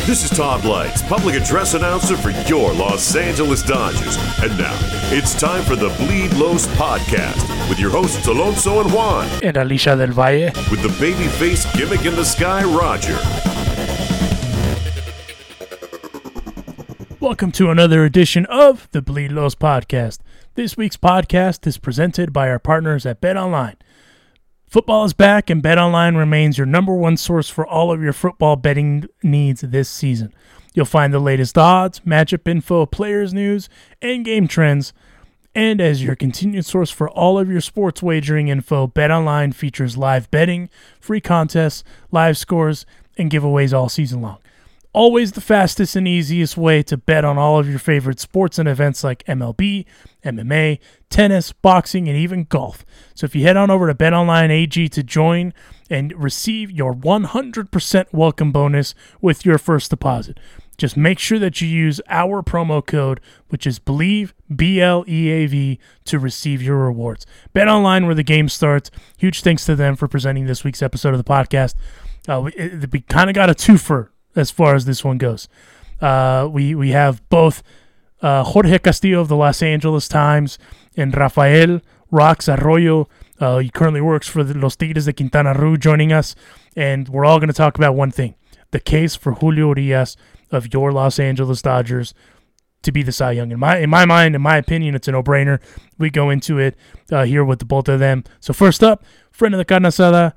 This is Todd Lights, public address announcer for your Los Angeles Dodgers. And now, it's time for the Bleed Los podcast with your hosts Alonso and Juan. And Alicia del Valle. With the babyface gimmick in the sky, Roger. Welcome to another edition of the Bleed Los podcast. This week's podcast is presented by our partners at BetOnline. Football is back, and BetOnline remains your number one source for all of your football betting needs this season. You'll find the latest odds, matchup info, players news, and game trends. And as your continued source for all of your sports wagering info, BetOnline features live betting, free contests, live scores, and giveaways all season long. Always the fastest and easiest way to bet on all of your favorite sports and events like MLB, MMA, tennis, boxing, and even golf. So if you head on over to BetOnline AG to join and receive your 100% welcome bonus with your first deposit, just make sure that you use our promo code, which is BLEAV, B-L-E-A-V, to receive your rewards. BetOnline, where the game starts. Huge thanks to them for presenting this week's episode of the podcast. We kind of got a twofer as far as this one goes. We have both Jorge Castillo of the Los Angeles Times and Rafael Rox Arroyo. He currently works for the Los Tigres de Quintana Roo, joining us, and we're all going to talk about one thing: the case for Julio Urias of your Los Angeles Dodgers to be the Cy Young. In my mind, in my opinion, it's a no-brainer. We go into it here with the both of them. So first up, friend of the carne asada,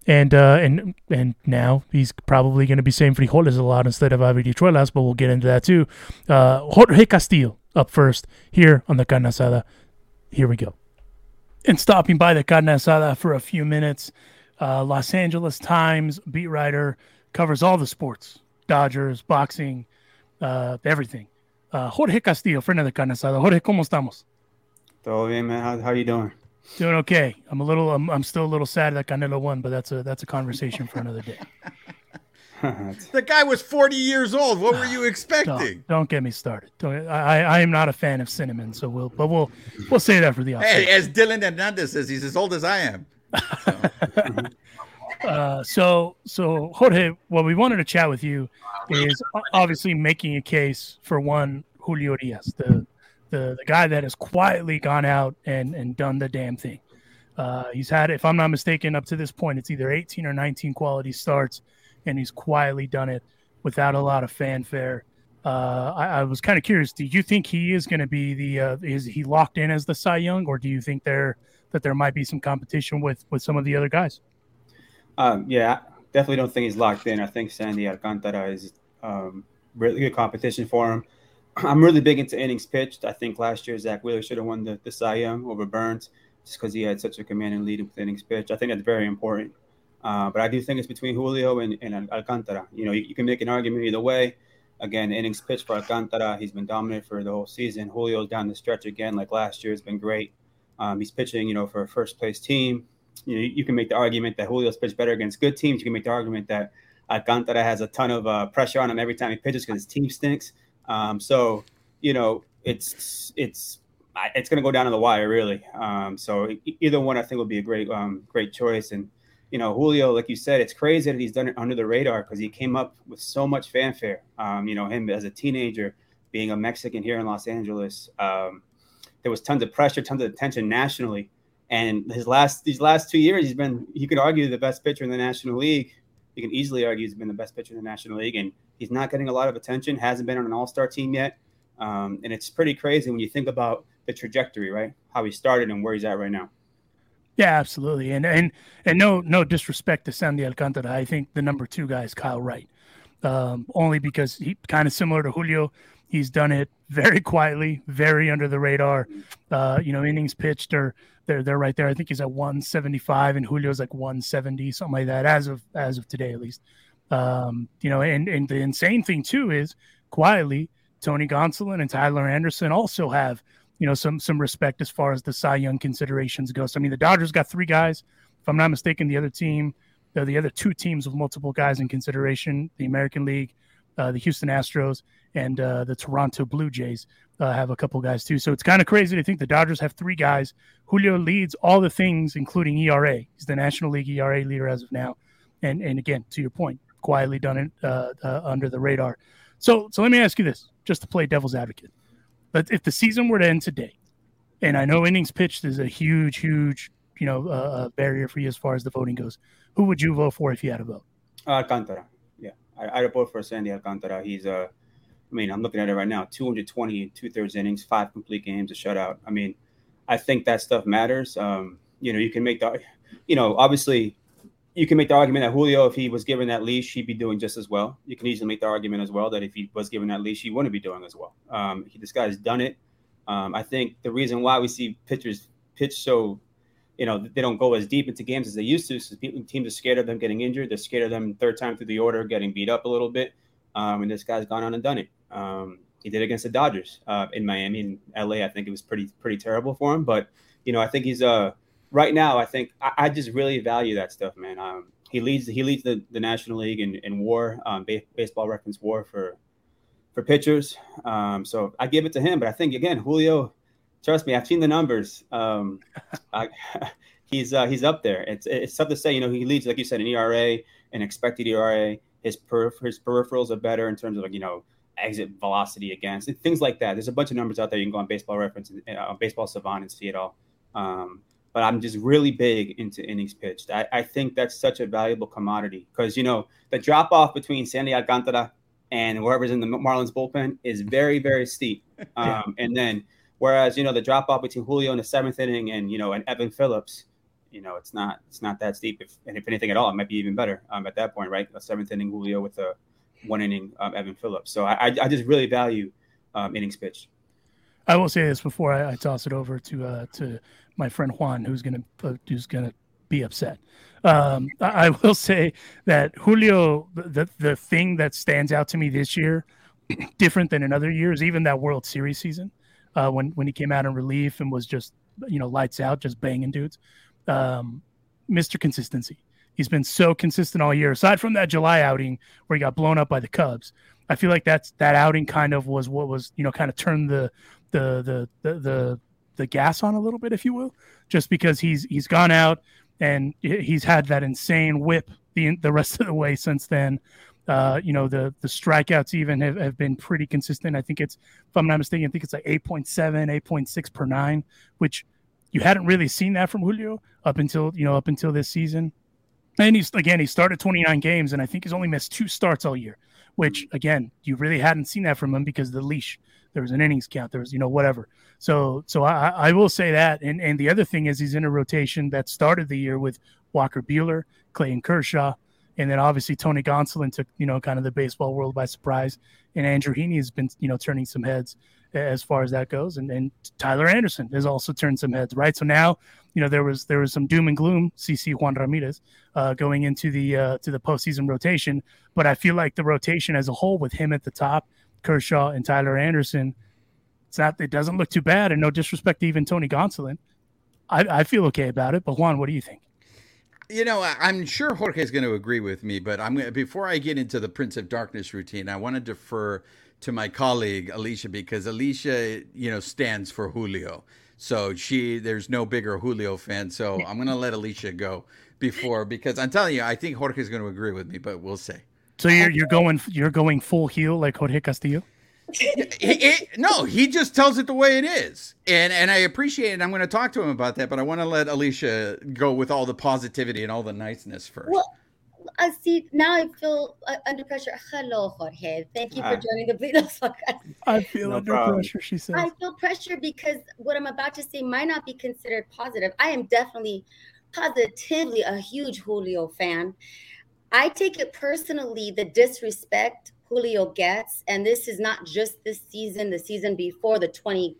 and now he's probably going to be saying frijoles a lot instead of habichuelas, but we'll get into that too. Jorge Castillo up first here on the carne asada. Here we go. And stopping by the carne asada for a few minutes, Los Angeles Times beat writer, covers all the sports, Dodgers, boxing, everything. Jorge Castillo, friend of the carne asada. Jorge, ¿cómo estamos? Todo bien, man. How you doing? Doing okay. I'm still a little sad that Canelo won, but that's a conversation for another day. The guy was 40 years old. What were you expecting? Don't get me started. I am not a fan of cinnamon, so we'll say that for the opposite. Hey, as Dylan Hernandez says, he's as old as I am. So Jorge, what we wanted to chat with you is obviously making a case for one Julio Urias, the guy that has quietly gone out and done the damn thing. He's had, if I'm not mistaken, up to this point, it's either 18 or 19 quality starts, and he's quietly done it without a lot of fanfare. I was kind of curious, do you think he is going to be is he locked in as the Cy Young, or do you think that there might be some competition with some of the other guys? Yeah, definitely don't think he's locked in. I think Sandy Alcantara is really good competition for him. I'm really big into innings pitched. I think last year Zach Wheeler should have won the Cy Young over Burns just because he had such a commanding lead with innings pitched. I think that's very important. But I do think it's between Julio and Alcantara. You know, you can make an argument either way. Again, innings pitched for Alcantara. He's been dominant for the whole season. Julio's down the stretch again, like last year. It's been great. He's pitching, for a first-place team. You can make the argument that Julio's pitched better against good teams. You can make the argument that Alcantara has a ton of pressure on him every time he pitches because his team stinks. So it's going to go down to the wire, really. So either one I think will be a great choice. And, Julio, like you said, it's crazy that he's done it under the radar because he came up with so much fanfare. Him as a teenager being a Mexican here in Los Angeles, there was tons of pressure, tons of attention nationally. And these last 2 years, you could argue the best pitcher in the National League. You can easily argue he's been the best pitcher in the National League, and he's not getting a lot of attention, hasn't been on an all-star team yet. And it's pretty crazy when you think about the trajectory, right? How he started and where he's at right now. Yeah, absolutely. And no disrespect to Sandy Alcantara. I think the number 2 guy is Kyle Wright. Only because he kind of similar to Julio. He's done it very quietly, very under the radar. Innings pitched they're right there. I think he's at 175 and Julio's like 170, something like that, as of today at least. And the insane thing too is quietly Tony Gonsolin and Tyler Anderson also have some respect as far as the Cy Young considerations go. So I mean, the Dodgers got 3 guys, if I'm not mistaken. The other 2 teams with multiple guys in consideration, the American League, the Houston Astros, and the Toronto Blue Jays have a couple guys too. So it's kind of crazy to think the Dodgers have 3 guys. Julio leads all the things, including ERA. He's the National League ERA leader as of now. And again, to your point, quietly done it under the radar. So let me ask you this, just to play devil's advocate. But if the season were to end today, and I know innings pitched is a huge, barrier for you as far as the voting goes, who would you vote for if you had a vote? Alcantara. Yeah, I'd vote for Sandy Alcantara. He's I'm looking at it right now, 220 and 2/3 innings, 5 complete games, a shutout. I mean, I think that stuff matters. You can make obviously you can make the argument that Julio, if he was given that leash, he'd be doing just as well. You can easily make the argument as well that if he was given that leash, he wouldn't be doing as well. This guy's done it. I think the reason why we see pitchers pitch so, they don't go as deep into games as they used to, so teams are scared of them getting injured. They're scared of them third time through the order getting beat up a little bit. And this guy's gone on and done it. He did it against the Dodgers in Miami and LA. I think it was pretty terrible for him. But, I think he's right now, I think I just really value that stuff, man. He leads the National League in WAR, Baseball Reference WAR for pitchers. So I give it to him. But I think, again, Julio, trust me, I've seen the numbers. He's up there. It's tough to say. He leads, like you said, an ERA, an expected ERA. His peripherals are better in terms of exit velocity against things like that. There's a bunch of numbers out there. You can go on Baseball Reference, Baseball Savant, and see it all. But I'm just really big into innings pitched. I think that's such a valuable commodity because the drop off between Sandy Alcantara and whoever's in the Marlins bullpen is very, very steep. And then whereas the drop off between Julio in the 7th inning and and Evan Phillips, it's not that steep. If anything at all, it might be even better at that point, right? A 7th inning Julio with a 1 inning Evan Phillips. So I just really value innings pitched. I will say this before I toss it over to my friend Juan, who's gonna be upset. I will say that Julio, the thing that stands out to me this year, different than in other years, even that World Series season, when he came out in relief and was just lights out, just banging dudes. Mr. Consistency. He's been so consistent all year. Aside from that July outing where he got blown up by the Cubs, I feel like that outing kind of was what was kind of turned the gas on a little bit, if you will, just because he's gone out and he's had that insane whip the rest of the way since then. The strikeouts even have been pretty consistent. I think it's, if I'm not mistaken, I think it's like 8.7, 8.6 per 9, which you hadn't really seen that from Julio up until this season. And he started 29 games, and I think he's only missed 2 starts all year, which, again, you really hadn't seen that from him because of the leash. There was an innings count. There was, whatever. So I will say that. And the other thing is he's in a rotation that started the year with Walker Buehler, Clayton Kershaw, and then obviously Tony Gonsolin took, kind of the baseball world by surprise. And Andrew Heaney has been, turning some heads as far as that goes. And Tyler Anderson has also turned some heads, right? So now, there was some doom and gloom, CC Juan Ramirez, going into the postseason rotation. But I feel like the rotation as a whole with him at the top, Kershaw and Tyler Anderson, it doesn't look too bad. And no disrespect to even Tony Gonsolin. I feel okay about it. But Juan, what do you think? I'm sure Jorge is going to agree with me, but before I get into the Prince of Darkness routine, I want to defer to my colleague Alicia, because Alicia, stands for Julio. So there's no bigger Julio fan. So I'm going to let Alicia go because I'm telling you, I think Jorge is going to agree with me, but we'll see. So you're going full heel like Jorge Castillo? No, he just tells it the way it is, and I appreciate it. I'm going to talk to him about that, but I want to let Alicia go with all the positivity and all the niceness first. Well, see, now I feel under pressure. Hello, Jorge. Thank you for joining the Bleed Lost podcast. I feel under pressure, she says. I feel pressure because what I'm about to say might not be considered positive. I am definitely, positively a huge Julio fan. I take it personally, the disrespect Julio gets, and this is not just this season, the season before, the 20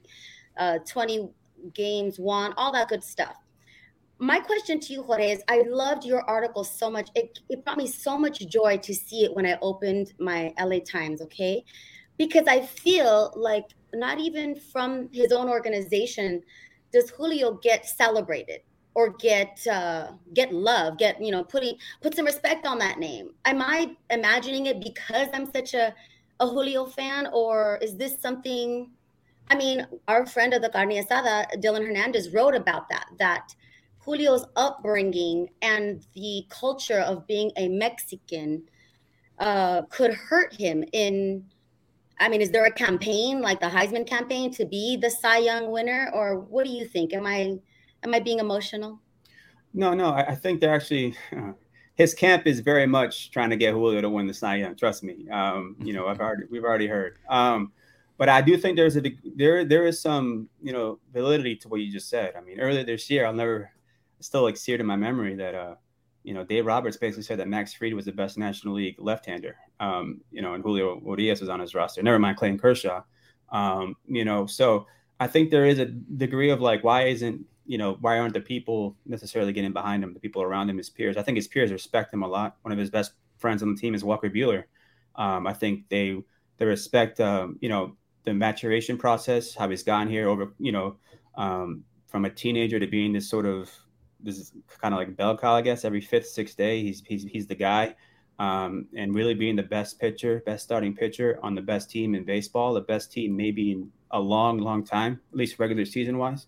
games won, all that good stuff. My question to you, Jorge, is I loved your article so much. It brought me so much joy to see it when I opened my LA Times, okay? Because I feel like not even from his own organization does Julio get celebrated or get love, put some respect on that name. Am I imagining it because I'm such a Julio fan, or is this something? I mean, our friend of the Carne Asada, Dylan Hernandez, wrote about that Julio's upbringing and the culture of being a Mexican could hurt him in? I mean, is there a campaign like the Heisman campaign to be the Cy Young winner, or what do you think? Am I being emotional? No. I think they're actually. His camp is very much trying to get Julio to win the Cy Young. Trust me. We've already heard. But I do think there is some validity to what you just said. I mean, earlier this year, still like seared in my memory that Dave Roberts basically said that Max Fried was the best National League left-hander. And Julio Urias was on his roster. Never mind Clayton Kershaw. So I think there is a degree of like, why aren't the people necessarily getting behind him? The people around him, his peers. I think his peers respect him a lot. One of his best friends on the team is Walker Buehler. I think they respect, the maturation process, how he's gotten here over, from a teenager to being this kind of like bell cow, I guess. Every fifth, sixth day, he's the guy, and really being the best starting pitcher on the best team in baseball, the best team maybe in a long, long time, at least regular season wise.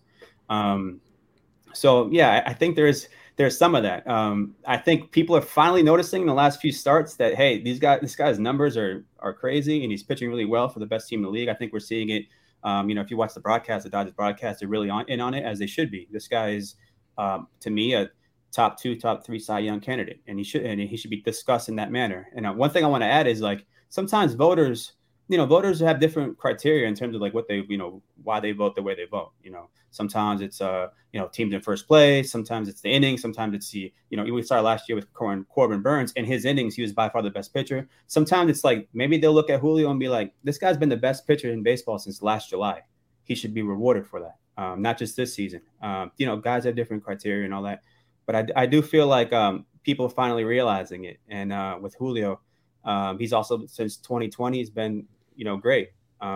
So yeah, I think there's some of that. I think people are finally noticing in the last few starts that, hey, this guy's numbers are crazy, and he's pitching really well for the best team in the league. I think we're seeing it. If you watch the Dodgers broadcast, they're really in on it, as they should be. This guy is, to me, a top 2, top 3 Cy Young candidate, and he should be discussed in that manner. And one thing I want to add is, like, sometimes voters have different criteria in terms of like what they, why they vote the way they vote. Sometimes it's teams in first place. Sometimes it's the innings. Sometimes it's we started last year with Corbin Burns. In his innings, he was by far the best pitcher. Sometimes it's like, maybe they'll look at Julio and be like, this guy's been the best pitcher in baseball since last July. He should be rewarded for that. Not just this season. Guys have different criteria and all that. But I do feel like people are finally realizing it. And with Julio, he's also, since 2020, he's been, great.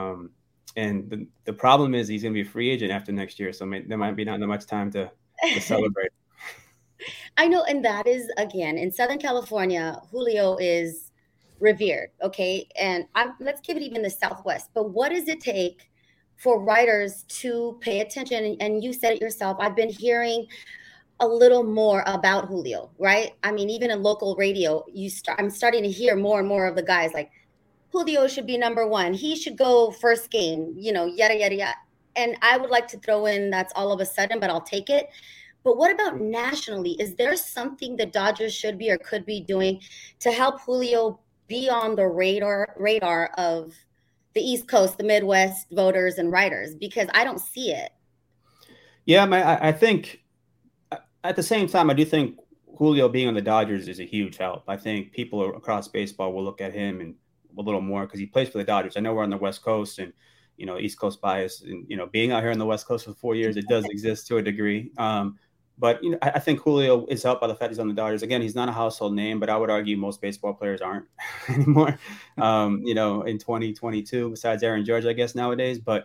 And the problem is he's going to be a free agent after next year. So there might be not that much time to celebrate. I know. And that is, again, in Southern California, Julio is revered. Okay. And let's give it even the Southwest. But what does it take for writers to pay attention? And you said it yourself. I've been hearing a little more about Julio, right? I mean, even in local radio, I'm starting to hear more and more of the guys like, Julio should be number 1. He should go first game, yada, yada, yada. And I would like to throw in that's all of a sudden, but I'll take it. But what about nationally? Is there something the Dodgers should be or could be doing to help Julio be on the radar of the East Coast, the Midwest voters and writers? Because I don't see it. Yeah, I think at the same time, I do think Julio being on the Dodgers is a huge help. I think people across baseball will look at him and a little more because he plays for the Dodgers. I know we're on the West Coast and, East Coast bias, and, being out here on the West Coast for 4 years, it does exist to a degree. But I think Julio is helped by the fact he's on the Dodgers. Again, he's not a household name, but I would argue most baseball players aren't anymore, in 2022, besides Aaron Judge, I guess, nowadays. But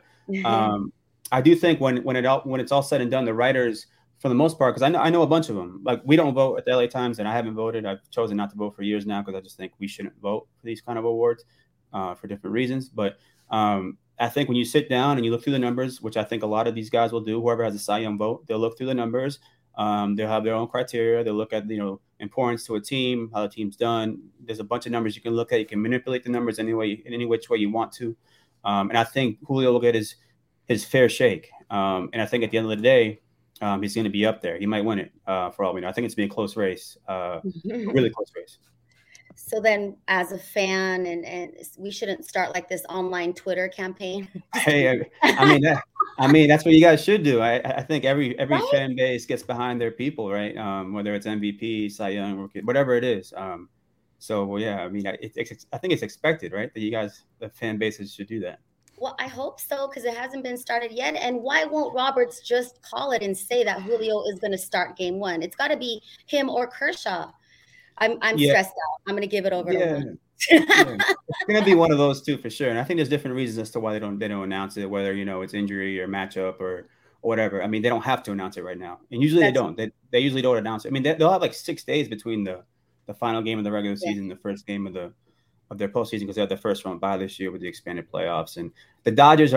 I do think when it's all said and done, the writers, for the most part, because I know a bunch of them. Like, we don't vote at the LA Times, and I haven't voted. I've chosen not to vote for years now because I just think we shouldn't vote for these kind of awards for different reasons. But I think when you sit down and you look through the numbers, which I think a lot of these guys will do, whoever has a Cy Young vote, they'll look through the numbers. They'll have their own criteria. They'll look at, importance to a team, how the team's done. There's a bunch of numbers you can look at. You can manipulate the numbers in any which way you want to. And I think Julio will get his fair shake. And I think at the end of the day, he's going to be up there. He might win it for all we know. I think it's been a close race, really close race. So then, as a fan, and we shouldn't start like this online Twitter campaign. Hey, I mean, that's what you guys should do. I think every right? fan base gets behind their people, right? Whether it's MVP, Cy Young, rookie, whatever it is. So yeah, I mean, I think it's expected, right? That you guys, the fan bases, should do that. Well, I hope so, because it hasn't been started yet. And why won't Roberts just call it and say that Julio is going to start game 1? It's got to be him or Kershaw. I'm stressed out. I'm going to give it over to him. It's going to be one of those two for sure. And I think there's different reasons as to why they don't announce it, whether, it's injury or matchup or whatever. I mean, they don't have to announce it right now. And usually they don't. They usually don't announce it. I mean, they'll have like 6 days between the final game of the regular season and the first game of their postseason, because they had the first round bye this year with the expanded playoffs. And the Dodgers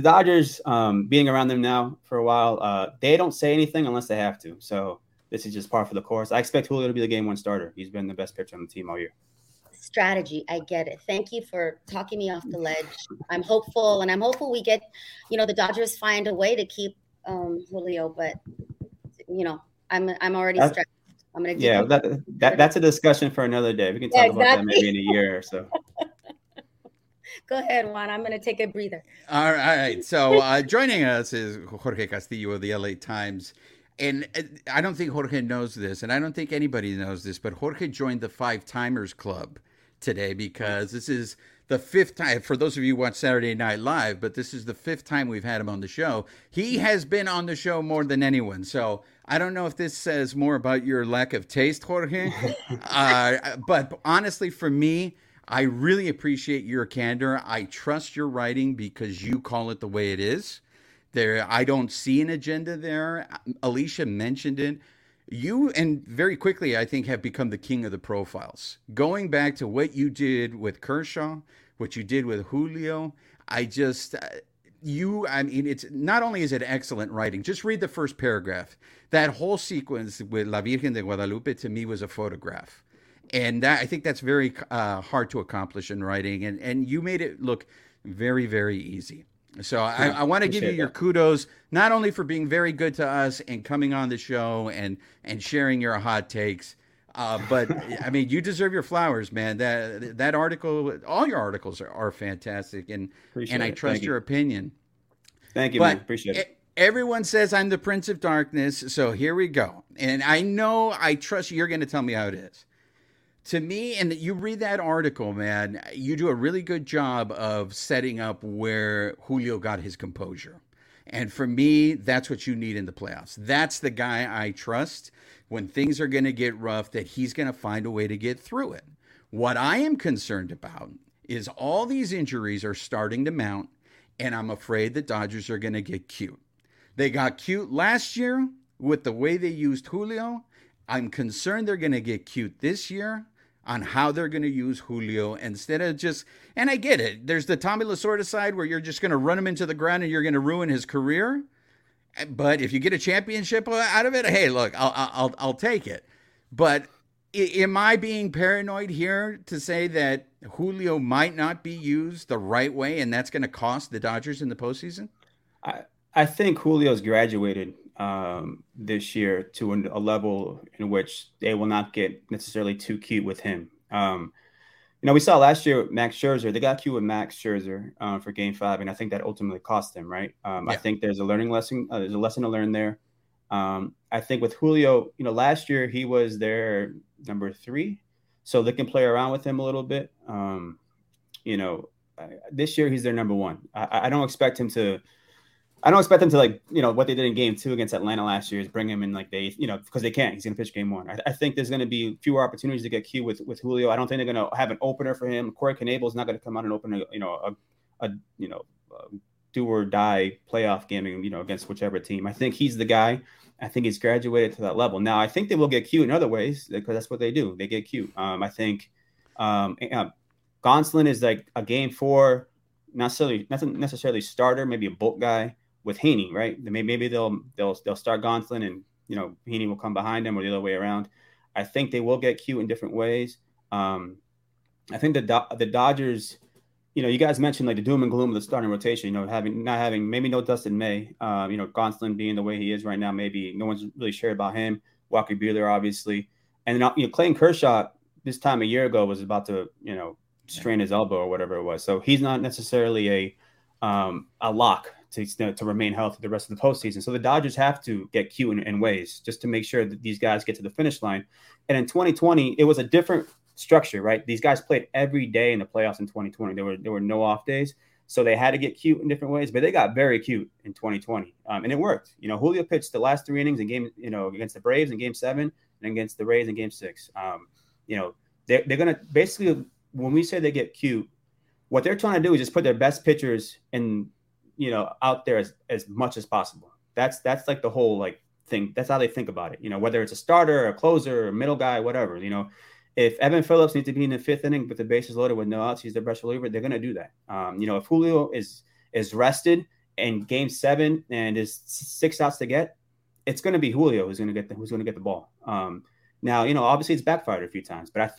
being around them now for a while, they don't say anything unless they have to. So this is just par for the course. I expect Julio to be the game 1 starter. He's been the best pitcher on the team all year. strategy. I get it. Thank you for talking me off the ledge. I'm hopeful, and I'm hopeful we get, the Dodgers find a way to keep Julio. But I'm already stressed. I'm gonna keep that's a discussion for another day. We can talk about that maybe in a year or so. Go ahead, Juan. I'm going to take a breather. All right. So joining us is Jorge Castillo of the LA Times. And I don't think Jorge knows this, and I don't think anybody knows this, but Jorge joined the Five Timers Club today because this is the fifth time. For those of you who watch Saturday Night Live, but this is the fifth time we've had him on the show. He has been on the show more than anyone. So I don't know if this says more about your lack of taste, Jorge. But honestly, for me, I really appreciate your candor. I trust your writing because you call it the way it is. I don't see an agenda there. Alicia mentioned it. You, and very quickly, I think, have become the king of the profiles. Going back to what you did with Kershaw, what you did with Julio, it's not only is it excellent writing, just read the first paragraph. That whole sequence with La Virgen de Guadalupe, to me, was a photograph. And I think that's very hard to accomplish in writing. And you made it look very, very easy. So I want to give you your kudos, not only for being very good to us and coming on the show and sharing your hot takes, but I mean, you deserve your flowers, man. That article, all your articles are fantastic. And I trust your opinion. Thank you, man. Appreciate it. Everyone says I'm the Prince of Darkness. So here we go. And I trust you're going to tell me how it is. To me, and you read that article, man, you do a really good job of setting up where Julio got his composure. And for me, that's what you need in the playoffs. That's the guy I trust when things are going to get rough, that he's going to find a way to get through it. What I am concerned about is all these injuries are starting to mount, and I'm afraid the Dodgers are going to get cute. They got cute last year with the way they used Julio. I'm concerned they're going to get cute this year on how they're going to use Julio instead of just, and I get it, there's the Tommy Lasorda side where you're just going to run him into the ground and you're going to ruin his career. But if you get a championship out of it, hey, look, I'll take it. But am I being paranoid here to say that Julio might not be used the right way and that's going to cost the Dodgers in the postseason? I think Julio's graduated this year to a level in which they will not get necessarily too cute with him. We saw last year Max Scherzer. They got cute with Max Scherzer for Game 5, and I think that ultimately cost them. Right? I think there's a learning lesson. There's a lesson to learn there. I think with Julio, last year he was their number 3, so they can play around with him a little bit. This year he's their number 1. I don't expect him to. I don't expect them to what they did in Game 2 against Atlanta last year is bring him in because they can't. He's going to pitch Game 1. I think there's going to be fewer opportunities to get cute with Julio. I don't think they're going to have an opener for him. Corey Knebel is not going to come out and open a do or die playoff game, against whichever team. I think he's the guy. I think he's graduated to that level. Now, I think they will get cute in other ways because that's what they do. They get cute. I think Gonsolin is like a Game 4, not necessarily starter, maybe a bulk guy. With Heaney, right? Maybe they'll start Gonsolin and Heaney will come behind him or the other way around. I think they will get cute in different ways. I think the Dodgers, you guys mentioned the doom and gloom of the starting rotation. Not having maybe no Dustin May. Gonsolin being the way he is right now, maybe no one's really sure about him. Walker Buehler, obviously, and then Clayton Kershaw this time a year ago was about to strain his elbow or whatever it was. So he's not necessarily a lock to remain healthy the rest of the postseason. So the Dodgers have to get cute in ways just to make sure that these guys get to the finish line. And in 2020, it was a different structure, right? These guys played every day in the playoffs in 2020. There were no off days. So they had to get cute in different ways, but they got very cute in 2020. And it worked. Julio pitched the last 3 innings in game, against the Braves in Game 7 and against the Rays in Game 6. They're going to basically, when we say they get cute, what they're trying to do is just put their best pitchers in, out there as much as possible. That's like the whole thing. That's how they think about it. Whether it's a starter, a closer, or a middle guy, whatever. If Evan Phillips needs to be in the 5th inning with the bases loaded with no outs, he's their best reliever. They're going to do that. If Julio is rested in Game 7 and is 6 outs to get, it's going to be Julio who's going to get the ball. Now, obviously it's backfired a few times, but I think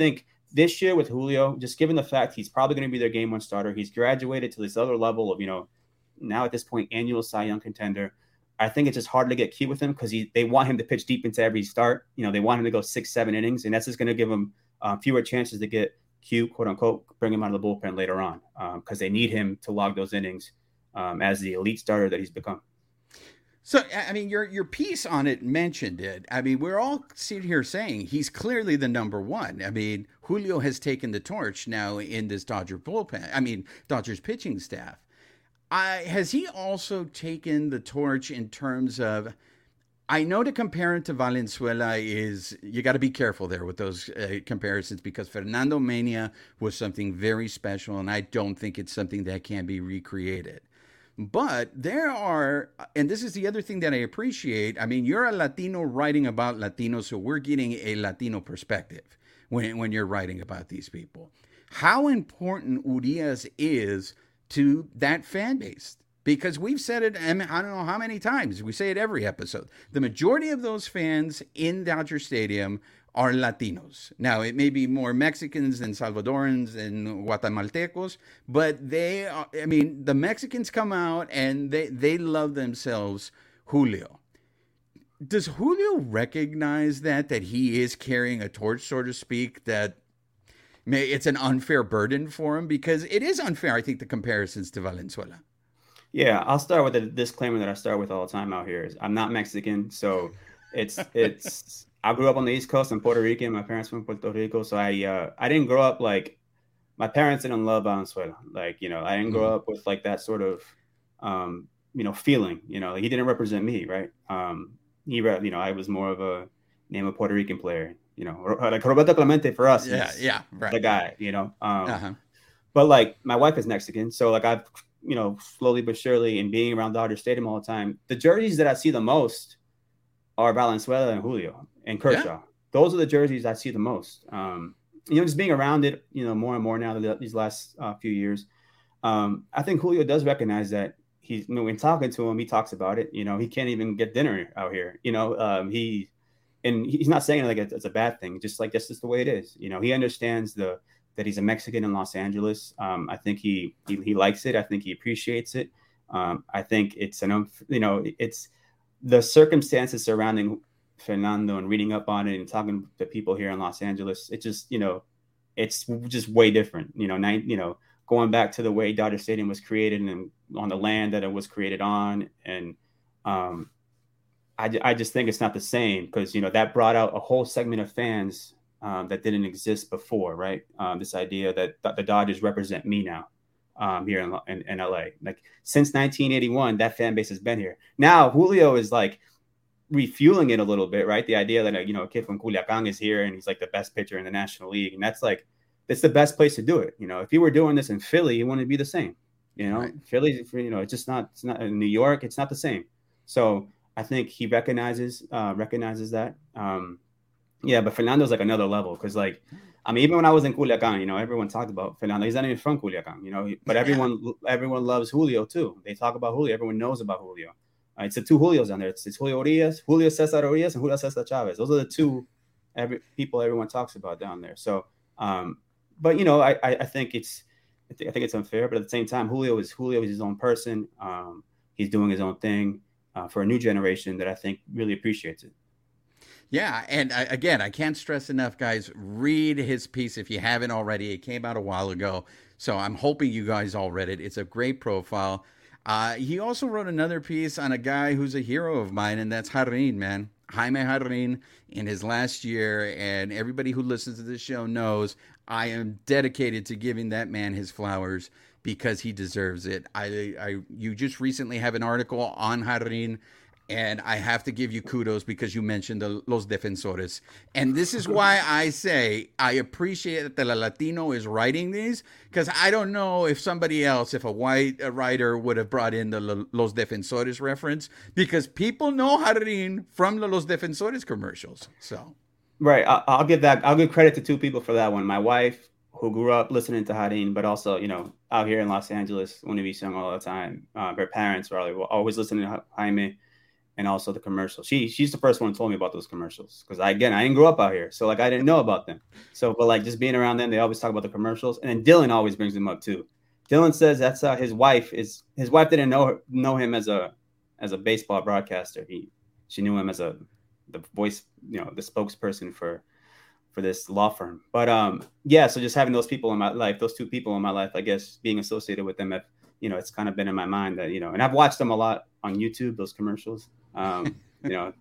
this year with Julio, just given the fact he's probably going to be their game one starter, he's graduated to this other level of, now at this point, annual Cy Young contender. I think it's just hard to get cute with him because they want him to pitch deep into every start. They want him to go 6-7 innings, and that's just going to give him fewer chances to get cute, quote unquote, bring him out of the bullpen later on because they need him to log those innings as the elite starter that he's become. So, I mean, your piece on it mentioned it. I mean, we're all sitting here saying he's clearly the number one. I mean, Julio has taken the torch now in this Dodgers pitching staff. Has he also taken the torch in terms of, I know to compare him to Valenzuela is, you got to be careful there with those comparisons because Fernando Mania was something very special, and I don't think it's something that can be recreated. But there are, and this is the other thing that I appreciate. I mean, you're a Latino writing about Latinos, so we're getting a Latino perspective when you're writing about these people. How important Urias is to that fan base? Because we've said it, I don't know how many times, we say it every episode. The majority of those fans in Dodger Stadium are Latinos. Now, it may be more Mexicans than Salvadorans and Guatemaltecos, but the Mexicans come out and they love themselves Julio. Does Julio recognize that he is carrying a torch, so to speak, that it's an unfair burden for him? Because it is unfair, I think, the comparisons to Valenzuela. Yeah, I'll start with a disclaimer that I start with all the time out here is I'm not Mexican, so it's I grew up on the East Coast. I'm Puerto Rican. My parents from Puerto Rico, so I didn't grow up like my parents didn't love Valenzuela. Like I didn't grow up with like that sort of feeling. He didn't represent me, right? I was more of a name a Puerto Rican player. Like Roberto Clemente for us. Yeah, right. The guy. But like my wife is Mexican, so like I've slowly but surely and being around Dodger Stadium all the time, the jerseys that I see the most are Valenzuela and Julio and Kershaw. Yeah. Those are the jerseys I see the most. Just being around it, more and more now these last few years. I think Julio does recognize that he's, when talking to him, he talks about it. He can't even get dinner out here. He's not saying like it's a bad thing. Just like that's just the way it is. He understands that he's a Mexican in Los Angeles. I think he likes it. I think he appreciates it. I think it's it's the circumstances surrounding Fernando and reading up on it and talking to people here in Los Angeles. It just it's just way different. Going back to the way Dodger Stadium was created and on the land that it was created on, and I just think it's not the same because that brought out a whole segment of fans that didn't exist before, right? This idea that the Dodgers represent me now here in LA. Like since 1981, that fan base has been here. Now Julio is like refueling it a little bit, right? The idea that a kid from Culiacan is here and he's like the best pitcher in the National League, and that's the best place to do it. If you were doing this in Philly, it wouldn't be the same. Right. Philly, it's just not. It's not in New York. It's not the same. So I think he recognizes that. Yeah, but Fernando's like another level because even when I was in Culiacan, everyone talked about Fernando. He's not even from Culiacan, but everyone loves Julio too. They talk about Julio. Everyone knows about Julio. It's the two Julios down there. It's Julio Urias, Julio Cesar Urias, and Julio Cesar Chavez. Those are the two people everyone talks about down there. So, but I think it's unfair. But at the same time, Julio is his own person. He's doing his own thing for a new generation that I think really appreciates it. Yeah, and again, I can't stress enough, guys, read his piece if you haven't already. It came out a while ago, so I'm hoping you guys all read it. It's a great profile. He also wrote another piece on a guy who's a hero of mine, and that's Jarrín, man. Jaime Jarrín in his last year, and everybody who listens to this show knows I am dedicated to giving that man his flowers because he deserves it. You just recently have an article on Jarrín, and I have to give you kudos because you mentioned Los Defensores. And this is why I say I appreciate that the Latino is writing these, because I don't know if somebody else, if a white writer would have brought in the Los Defensores reference, because people know Jarrín from the Los Defensores commercials. So, right. I'll give credit to two people for that one. My wife, who grew up listening to Jarrín, but also, out here in Los Angeles, Univision all the time. Her parents were always listening to Jaime. and also the commercials. She's the first one who told me about those commercials because I didn't grow up out here, so like I didn't know about them. So, but like just being around them, they always talk about the commercials, and then Dylan always brings them up too. Dylan says that's his wife didn't know him as a baseball broadcaster. She knew him as the voice, the spokesperson for this law firm. But so just having those people in my life, those two people in my life, I guess being associated with them, it's kind of been in my mind that, and I've watched them a lot on YouTube, those commercials. They're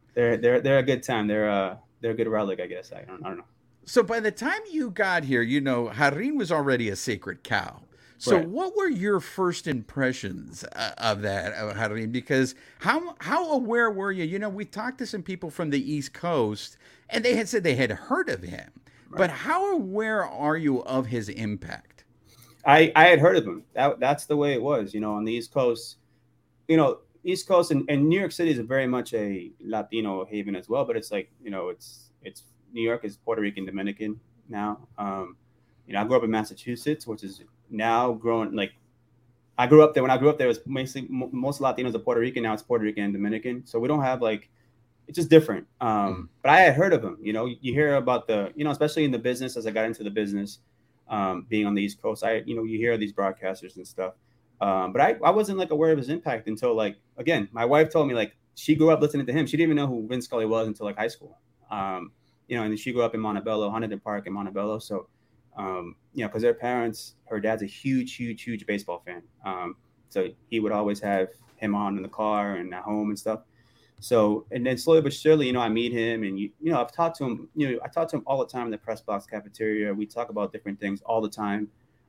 a good time. They're a good relic, I guess. I don't know. So by the time you got here, Harim was already a sacred cow. So Right. What were your first impressions of that, Harim? Because how aware were you? We talked to some people from the East Coast, and they had said they had heard of him. Right. But how aware are you of his impact? I had heard of him. That's the way it was, on the East Coast. East Coast and New York City is very much a Latino haven as well. But it's like, it's New York is Puerto Rican, Dominican now. I grew up in Massachusetts, which is now growing. Like I grew up there. When I grew up there, it was most Latinos are Puerto Rican. Now it's Puerto Rican and Dominican. So we don't have it's just different. But I had heard of him. You hear about especially in the business, as I got into the business, being on the East Coast, you hear these broadcasters and stuff. But I wasn't aware of his impact until again, my wife told me she grew up listening to him. She didn't even know who Vin Scully was until high school. And then she grew up in Montebello, Huntington Park in Montebello. So, because her dad's a huge baseball fan. So he would always have him on in the car and at home and stuff. So, and then slowly but surely, I meet him and, I've talked to him, I talk to him all the time in the press box cafeteria. We talk about different things all the time.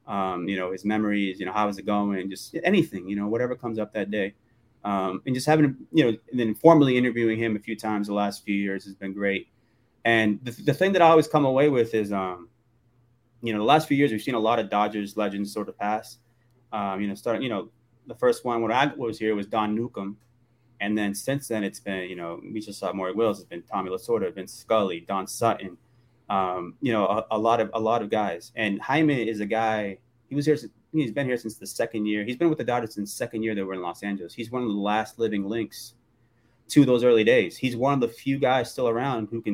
His memories, how is it going? Just anything, whatever comes up that day. And just having, and then formally interviewing him a few times the last few years has been great. And the thing that I always come away with is, the last few years, we've seen a lot of Dodgers legends sort of pass. The first one when I was here was Don Newcomb. And then since then, it's been, we just saw Maury Wills. It's been Tommy Lasorda, Vince Scully, Don Sutton, a lot of guys. And Jaime is a guy, he's been here since the second year. He's been with the Dodgers since the second year they were in Los Angeles. He's one of the last living links to those early days. He's one of the few guys still around who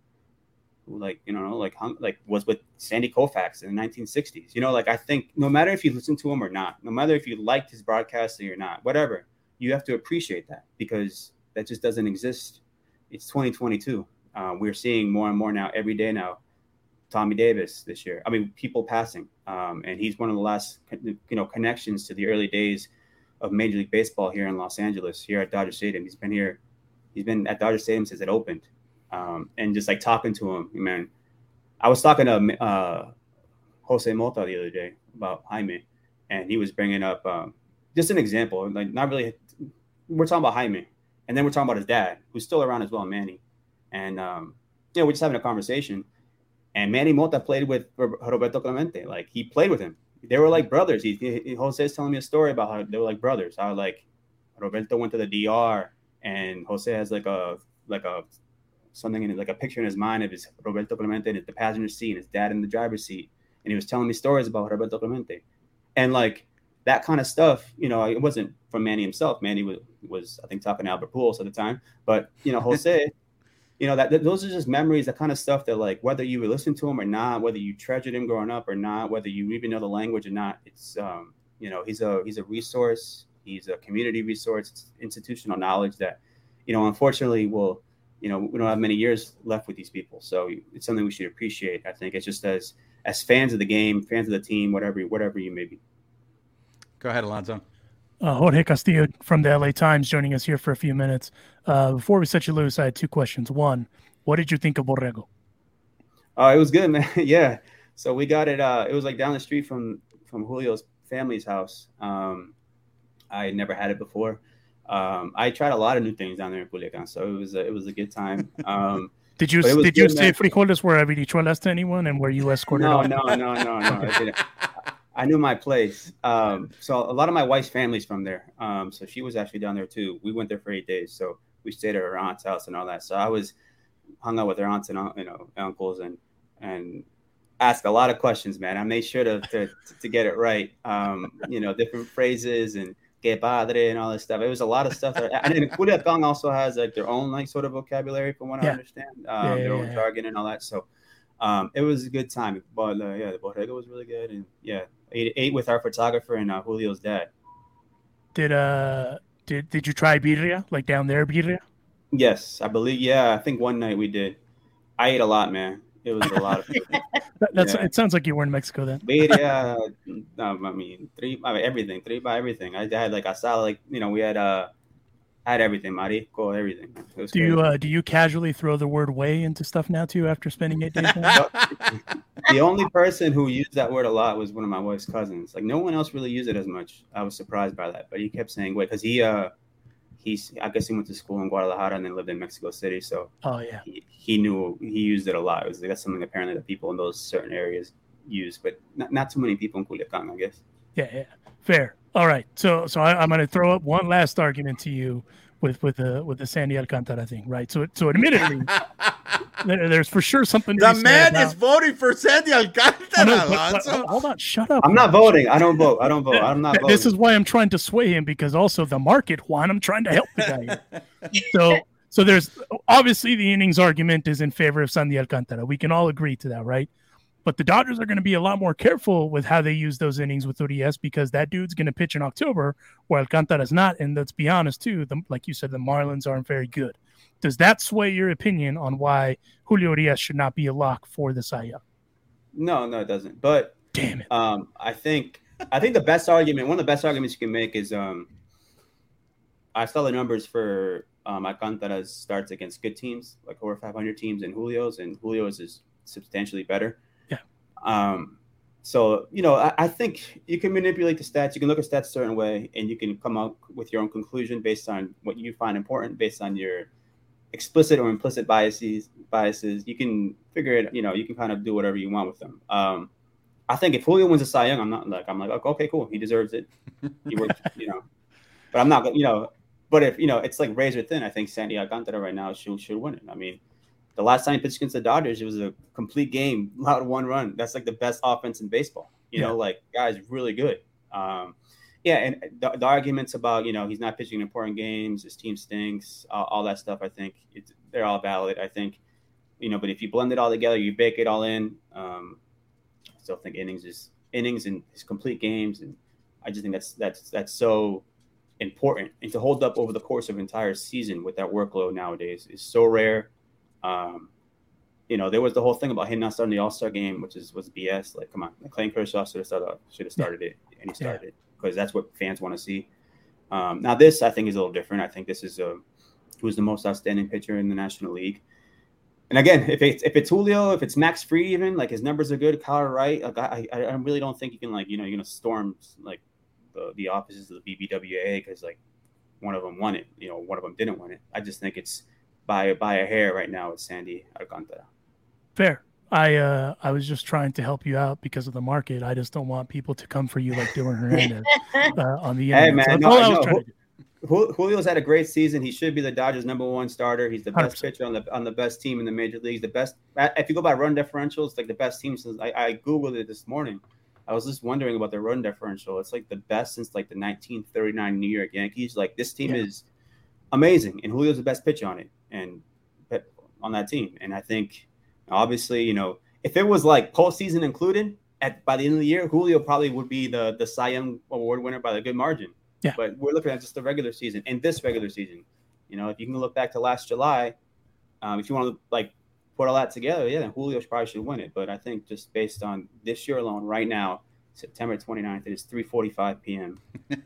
was with Sandy Koufax in the 1960s. I think no matter if you listen to him or not, no matter if you liked his broadcasting or not, whatever, you have to appreciate that because that just doesn't exist. It's 2022. We're seeing more and more now every day now. Tommy Davis this year. I mean, people passing. And he's one of the last, connections to the early days of Major League Baseball here in Los Angeles, here at Dodger Stadium. He's been at Dodger Stadium since it opened. And just talking to him, man, I was talking to Jose Mota the other day about Jaime, and he was bringing up just an example, not really. We're talking about Jaime, and then we're talking about his dad, who's still around as well, Manny, and we're just having a conversation. And Manny Mota played with Roberto Clemente, he played with him. They were like brothers. Jose is telling me a story about how they were like brothers. How Roberto went to the DR, and Jose has something in it, a picture in his mind of his Roberto Clemente in the passenger seat and his dad in the driver's seat. And he was telling me stories about Roberto Clemente. And that kind of stuff, it wasn't from Manny himself. Manny was I think, talking to Albert Pujols at the time. But, Jose, those are just memories, that kind of stuff that, whether you would listen to him or not, whether you treasured him growing up or not, whether you even know the language or not, it's, he's a resource. He's a community resource. It's institutional knowledge that, unfortunately we don't have many years left with these people. So it's something we should appreciate. I think it's just as fans of the game, fans of the team, whatever you may be. Go ahead, Alonso. Jorge Castillo from the LA Times joining us here for a few minutes. Before we set you loose, I had two questions. One, what did you think of Borrego? It was good, man. Yeah. So we got it. It was down the street from Julio's family's house. I had never had it before. I tried a lot of new things down there in Culiacan, so it was a good time. Did you say frijoles were habichuelas to anyone, and were you escorted? No. I didn't. I knew my place. So a lot of my wife's family's from there. So she was actually down there too. We went there for 8 days, so we stayed at her aunt's house and all that. So I hung out with her aunts and uncles and asked a lot of questions, man. I made sure to get it right. Different phrases and que padre and all this stuff. It was a lot of stuff. And then Culiacán also has like their own like sort of vocabulary, from what I understand, their own jargon and all that. So it was a good time. But the bodega was really good, and ate with our photographer and Julio's dad. Did you try birria, like down there birria? Yes, I believe. Yeah, I think one night we did. I ate a lot, man. It was a lot of food. It sounds like you were in Mexico then. Birria, everything. Everything. I had like asada, like we had everything, marico, everything. Do you casually throw the word "way" into stuff now too after spending 8 days there? The only person who used that word a lot was one of my wife's cousins. Like no one else really used it as much. I was surprised by that, but he kept saying "way" because I guess he went to school in Guadalajara and then lived in Mexico City. So he knew, he used it a lot. That's something apparently that people in those certain areas use, but not too many people in Culiacán, I guess. Yeah. Fair. All right. So I'm going to throw up one last argument to you with the Sandy Alcantara thing, right? So admittedly, there's for sure something. The man is voting for Sandy Alcantara. But hold on, shut up. I'm not voting. I don't vote. I'm not voting. This is why I'm trying to sway him, because also the market, Juan. I'm trying to help the guy. So there's obviously the innings argument is in favor of Sandy Alcantara. We can all agree to that, right? But the Dodgers are going to be a lot more careful with how they use those innings with Urias, because that dude's going to pitch in October where Alcantara's not. And let's be honest, too, like you said, the Marlins aren't very good. Does that sway your opinion on why Julio Urias should not be a lock for the Cy Young? No, it doesn't. But damn it. I think the best argument, one of the best arguments you can make is I saw the numbers for Alcantara's starts against good teams, like over 500 teams, and Julio's is substantially better. So, I think you can manipulate the stats. You can look at stats a certain way, and you can come up with your own conclusion based on what you find important, based on your explicit or implicit biases. You can figure it, you can kind of do whatever you want with them. I think if Julio wins a Cy Young, I'm like, okay, cool. He deserves it. He works, but I'm not, but if, it's like razor thin, I think Sandy Alcantara right now should win it. I mean, the last time he pitched against the Dodgers, it was a complete game, allowed one run. That's like the best offense in baseball. Like, guys, really good. And the arguments about, he's not pitching important games, his team stinks, all that stuff, I think they're all valid. I think, but if you blend it all together, you bake it all in. I still think innings and his complete games. And I just think that's so important. And to hold up over the course of an entire season with that workload nowadays is so rare. There was the whole thing about him not starting the All-Star game, which was BS. Like, come on, Clayton Kershaw should have started it, and he started it because that's what fans want to see. Now this, I think, is a little different. I think this is who's the most outstanding pitcher in the National League. And again, if it's Julio, if it's Max Fried, even like his numbers are good, Kyle Wright. Like I really don't think you can you're gonna storm like the offices of the BBWA because like one of them won it, one of them didn't win it. I just think it's by a hair right now with Sandy Alcantara. Fair. I was just trying to help you out because of the market. I just don't want people to come for you like Dylan Hernandez on the internet. Hey man, Julio's had a great season. He should be the Dodgers' #1 starter. He's the best 100%. Pitcher on the best team in the major leagues. The best. If you go by run differential, it's like the best team since I googled it this morning. I was just wondering about the run differential. It's like the best since like the 1939 New York Yankees. Like this team is amazing, and Julio's the best pitcher on it and on that team. And I think obviously, if it was like postseason included by the end of the year, Julio probably would be the Cy Young Award winner by a good margin. Yeah. But we're looking at just the regular season and this regular season. If you can look back to last July, if you want to put all that together, then Julio probably should win it. But I think just based on this year alone, right now, September 29th, it is 3:45 p.m.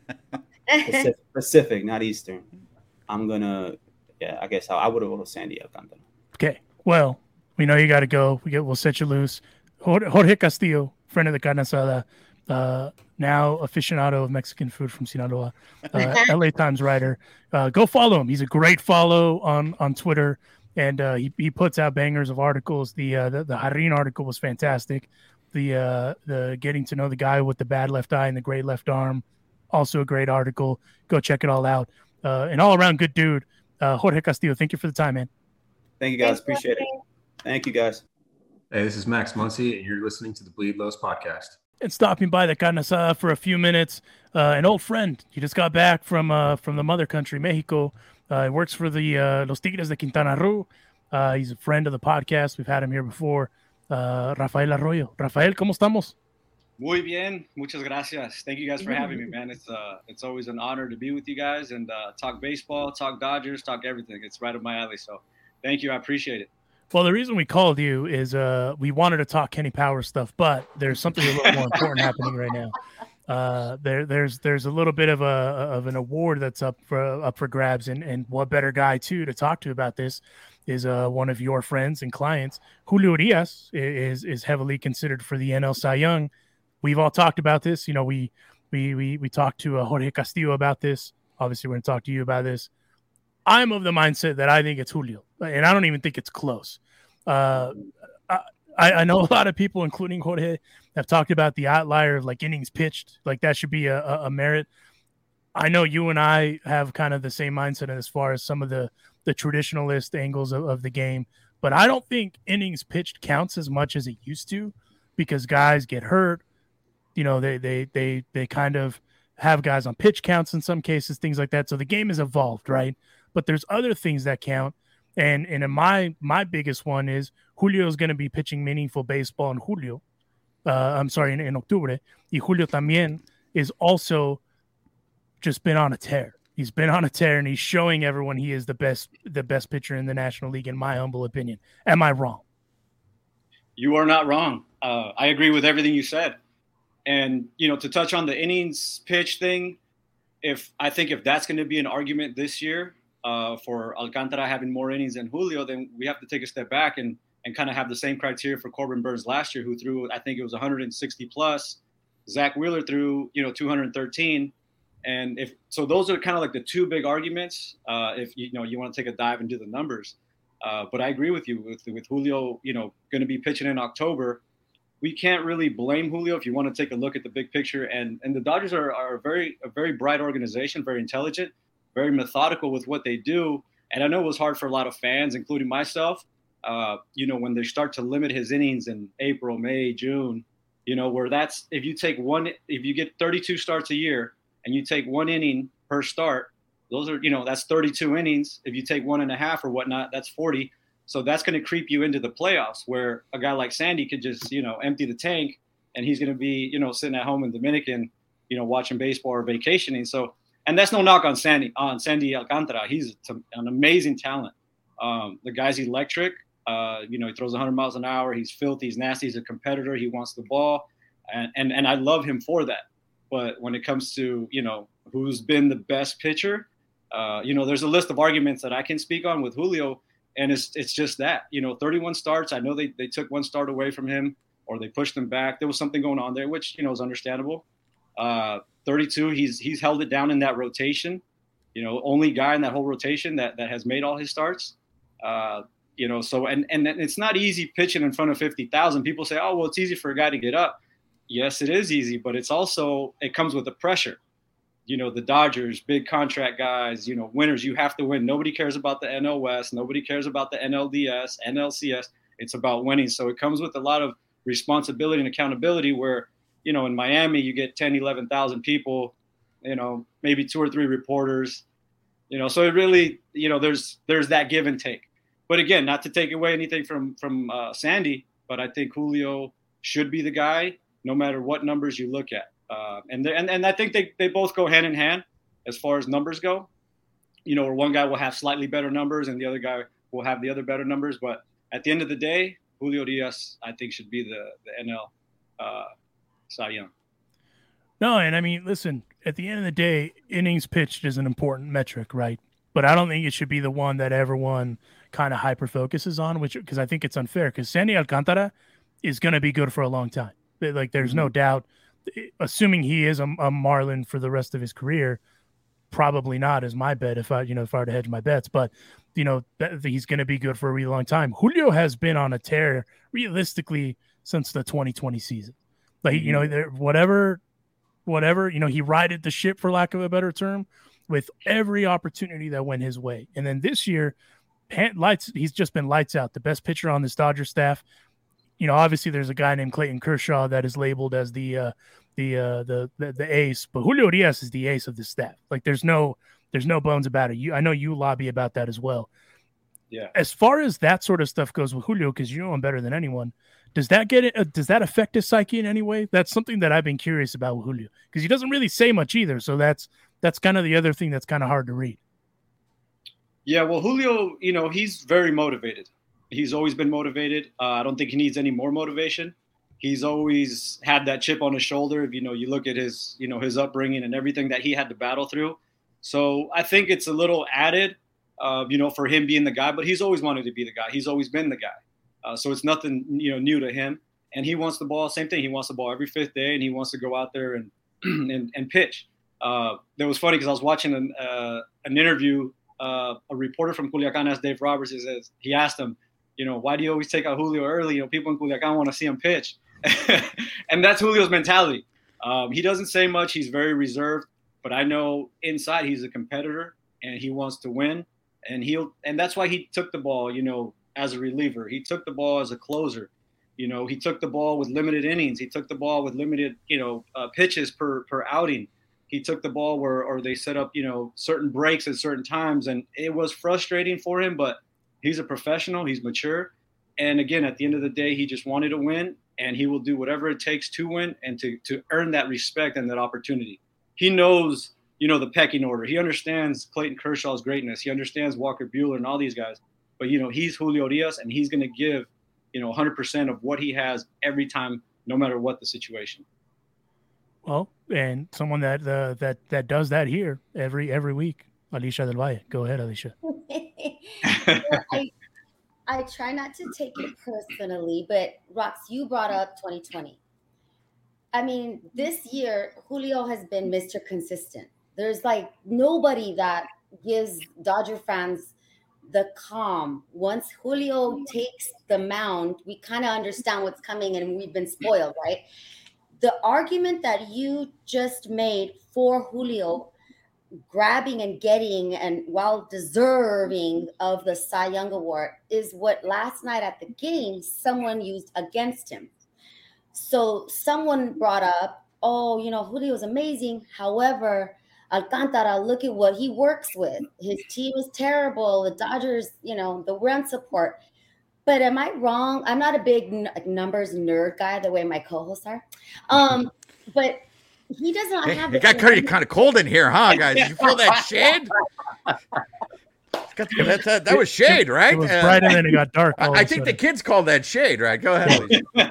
Pacific, not Eastern. I'm gonna, I guess I would have voted Sandy Alcantara. Okay, well, we know you got to go. We'll set you loose. Jorge Castillo, friend of the Carne Asada, now aficionado of Mexican food from Sinaloa, LA Times writer. Go follow him. He's a great follow on Twitter, and he puts out bangers of articles. The Jarrín article was fantastic. The getting to know the guy with the bad left eye and the great left arm, also a great article. Go check it all out. An all-around good dude, Jorge Castillo. Thank you for the time, man. Thank you, guys. Appreciate it. Thank you, guys. Hey, this is Max Muncy, and you're listening to the Bleed Los podcast. and stopping by the carne asada for a few minutes. An old friend. He just got back from the mother country, Mexico. He works for the Los Tigres de Quintana Roo. He's a friend of the podcast. We've had him here before. Rafael Arroyo. Rafael, ¿cómo estamos? Muy bien, muchas gracias. Thank you guys for having me, man. It's always an honor to be with you guys and talk baseball, talk Dodgers, talk everything. It's right up my alley. So, thank you. I appreciate it. Well, the reason we called you is we wanted to talk Kenny Powers stuff, but there's something a little more important happening right now. There's a little bit of an award that's up for grabs, and what better guy to talk to about this is one of your friends and clients. Julio Urias is heavily considered for the NL Cy Young. We've all talked about this. You know, we talked to Jorge Castillo about this. Obviously, we're going to talk to you about this. I'm of the mindset that I think it's Julio, and I don't even think it's close. I know a lot of people, including Jorge, have talked about the outlier of like innings pitched. Like that should be a merit. I know you and I have kind of the same mindset as far as some of the traditionalist angles of the game, but I don't think innings pitched counts as much as it used to because guys get hurt. You know, they kind of have guys on pitch counts in some cases, things like that. So the game has evolved, right? But there's other things that count. And in my biggest one is Julio is going to be pitching meaningful baseball in Julio. In Octubre. Y Julio también is also just been on a tear. He's been on a tear, and he's showing everyone he is the best pitcher in the National League, in my humble opinion. Am I wrong? You are not wrong. I agree with everything you said. And, you know, to touch on the innings pitch thing, if that's going to be an argument this year for Alcantara having more innings than Julio, then we have to take a step back and kind of have the same criteria for Corbin Burns last year, who threw, I think it was 160 plus. Zach Wheeler threw, 213. And so those are kind of like the two big arguments. If you want to take a dive into the numbers, but I agree with you with Julio, going to be pitching in October. We can't really blame Julio if you want to take a look at the big picture. And the Dodgers are a very bright organization, very intelligent, very methodical with what they do. And I know it was hard for a lot of fans, including myself, when they start to limit his innings in April, May, June, where that's if you get 32 starts a year and you take one inning per start, those are, that's 32 innings. If you take 1.5 or whatnot, that's 40. So that's going to creep you into the playoffs where a guy like Sandy could just, empty the tank and he's going to be, sitting at home in Dominican, watching baseball or vacationing. So, and that's no knock on Sandy Alcantara. He's an amazing talent. The guy's electric. He throws 100 miles an hour. He's filthy. He's nasty. He's a competitor. He wants the ball. And I love him for that. But when it comes to, who's been the best pitcher, there's a list of arguments that I can speak on with Julio. And it's just that, 31 starts. I know they took one start away from him or they pushed him back. There was something going on there, which, is understandable. 32, he's held it down in that rotation, only guy in that whole rotation that has made all his starts. So and it's not easy pitching in front of 50,000. People say, oh, well, it's easy for a guy to get up. Yes, it is easy, but it comes with the pressure. The Dodgers, big contract guys, winners, you have to win. Nobody cares about the NL West. Nobody cares about the NLDS, NLCS. It's about winning. So it comes with a lot of responsibility and accountability where, in Miami, you get 10, 11,000 people, maybe 2 or 3 reporters, so it really, there's that give and take. But again, not to take away anything from Sandy, but I think Julio should be the guy no matter what numbers you look at. And I think they both go hand in hand as far as numbers go, where one guy will have slightly better numbers and the other guy will have the other better numbers. But at the end of the day, Julio Urias, I think, should be the NL Cy Young. No, and I mean, listen, at the end of the day, innings pitched is an important metric, right? But I don't think it should be the one that everyone kind of hyper focuses on, because I think it's unfair because Sandy Alcantara is going to be good for a long time. Like, there's no doubt. Assuming he is a Marlin for the rest of his career, probably not is my bet if I were to hedge my bets, but he's going to be good for a really long time. Julio has been on a tear realistically since the 2020 season. Like, whatever, he righted the ship, for lack of a better term, with every opportunity that went his way. And then this year, he's just been lights out, the best pitcher on this Dodger staff. obviously there's a guy named Clayton Kershaw that is labeled as the ace, but Julio Urias is the ace of the staff. Like there's no bones about it. I know you lobby about that as well. Yeah. As far as that sort of stuff goes with Julio, because you know him better than anyone, does that does that affect his psyche in any way? That's something that I've been curious about with Julio, because he doesn't really say much either. So that's kind of the other thing that's kind of hard to read. Yeah, well, Julio, he's very motivated. He's always been motivated. I don't think he needs any more motivation. He's always had that chip on his shoulder. You look at his, his upbringing and everything that he had to battle through. So I think it's a little added, for him being the guy, but he's always wanted to be the guy. He's always been the guy. So it's nothing, new to him. And he wants the ball, same thing. He wants the ball every fifth day, and he wants to go out there and and pitch. That was funny because I was watching an interview. A reporter from Culiacan asked Dave Roberts. He asked him, why do you always take out Julio early? People in Culiacan want to see him pitch. And that's Julio's mentality. He doesn't say much. He's very reserved, but I know inside he's a competitor and he wants to win. And that's why he took the ball, as a reliever. He took the ball as a closer. He took the ball with limited innings. He took the ball with limited, pitches per outing. He took the ball or they set up, certain breaks at certain times. And it was frustrating for him, but he's a professional. He's mature. And again, at the end of the day, he just wanted to win, and he will do whatever it takes to win and to earn that respect and that opportunity. He knows, the pecking order. He understands Clayton Kershaw's greatness. He understands Walker Buehler and all these guys. But, he's Julio Urias, and he's going to give, 100% of what he has every time, no matter what the situation. Well, and someone that does that here every week, Alicia Del Valle. Go ahead, Alicia. I try not to take it personally, but Rox, you brought up 2020. I mean, this year, Julio has been Mr. Consistent. There's like nobody that gives Dodger fans the calm. Once Julio takes the mound, we kind of understand what's coming and we've been spoiled, right? The argument that you just made for Julio grabbing and getting and while deserving of the Cy Young Award is what last night at the game someone used against him. So someone brought up, Julio's amazing. However, Alcantara, look at what he works with. His team is terrible. The Dodgers, the run support. But am I wrong? I'm not a big numbers nerd guy the way my co-hosts are. But he does not have. It got kind of cold in here, huh, guys? Did you feel that shade? That was shade, right? It was bright and then it got dark. I think the kids call that shade, right? Go ahead.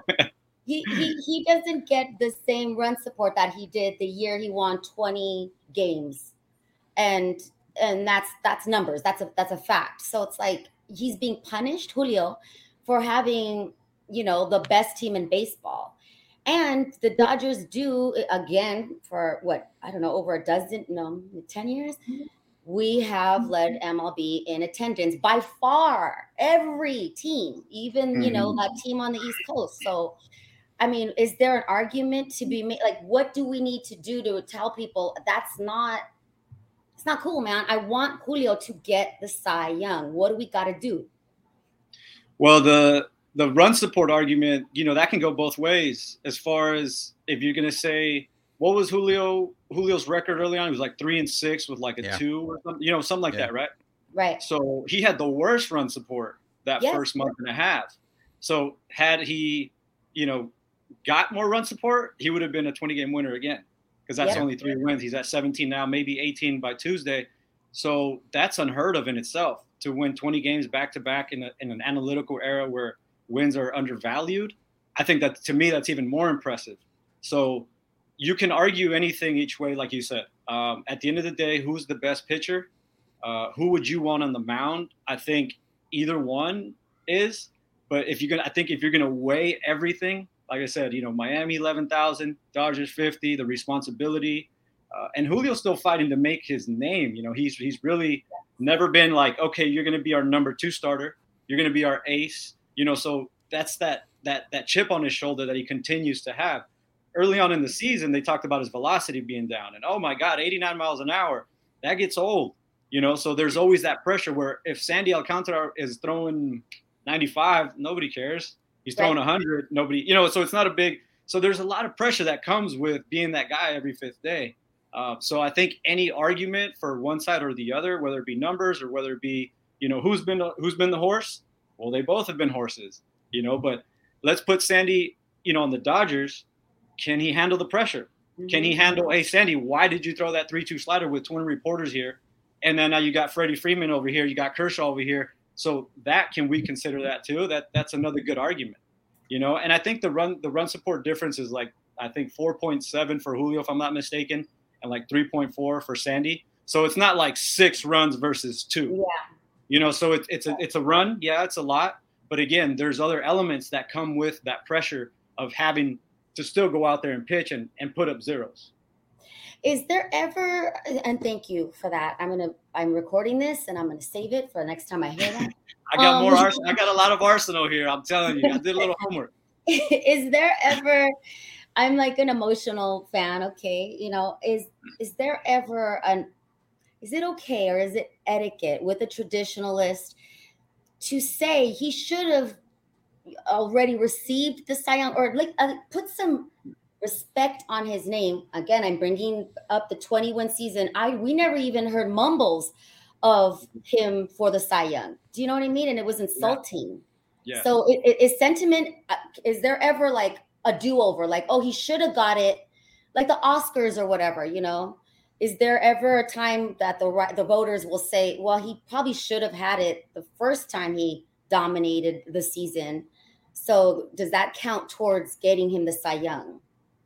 He doesn't get the same run support that he did the year he won 20 games, and that's numbers. That's a fact. So it's like he's being punished, Julio, for having the best team in baseball. And the Dodgers do, again, for over 10 years, we have led MLB in attendance by far. Every team, even, that team on the East Coast. So, I mean, is there an argument to be made? Like, what do we need to do to tell people it's not cool, man. I want Julio to get the Cy Young. What do we got to do? Well, the run support argument, that can go both ways. As far as if you're going to say, what was Julio's record early on? It was like 3-6 with like a 2 or something, something like that, right? Right. So he had the worst run support that first month and a half. So had he, got more run support, he would have been a 20-game winner again, because that's only 3 wins. He's at 17 now, maybe 18 by Tuesday. So that's unheard of in itself, to win 20 games back-to-back in an analytical era where wins are undervalued. I think that, to me, that's even more impressive. So you can argue anything each way, like you said. At the end of the day, who's the best pitcher? Who would you want on the mound? I think either one is. But if you're gonna weigh everything, like I said, Miami 11,000, Dodgers 50, the responsibility, and Julio's still fighting to make his name. He's really never been like, okay, you're gonna be our number 2 starter, you're gonna be our ace. So that's that chip on his shoulder that he continues to have. Early on in the season, they talked about his velocity being down, and oh my God, 89 miles an hour, that gets old. So there's always that pressure where if Sandy Alcantara is throwing 95, nobody cares. He's throwing 100. Nobody, so it's not a big. So there's a lot of pressure that comes with being that guy every fifth day. So I think any argument for one side or the other, whether it be numbers or whether it be, who's been the horse? Well, they both have been horses, but let's put Sandy, on the Dodgers. Can he handle the pressure? Can he handle, hey, Sandy, why did you throw that 3-2 slider with 20 reporters here? And then now you got Freddie Freeman over here. You got Kershaw over here. So can we consider that too? That's another good argument, And I think the run support difference is like, I think 4.7 for Julio, if I'm not mistaken, and like 3.4 for Sandy. So it's not like 6 runs versus 2. Yeah. So it's a run. Yeah, it's a lot. But again, there's other elements that come with that pressure of having to still go out there and pitch and put up zeros. Is there ever, and thank you for that. I'm recording this and I'm gonna save it for the next time I hear that. I got more arsenal. I got a lot of arsenal here. I'm telling you, I did a little homework. Is there ever, I'm like an emotional fan, okay? Is there ever is it okay or is it etiquette with a traditionalist to say he should have already received the Cy Young, or put some respect on his name? Again, I'm bringing up the 20-win season. We never even heard mumbles of him for the Cy Young. Do you know what I mean? And it was insulting. Yeah. So is sentiment, is there ever like a do-over? Like, oh, he should have got it, like the Oscars or whatever, Is there ever a time that the voters will say, well, he probably should have had it the first time he dominated the season? So does that count towards getting him the Cy Young?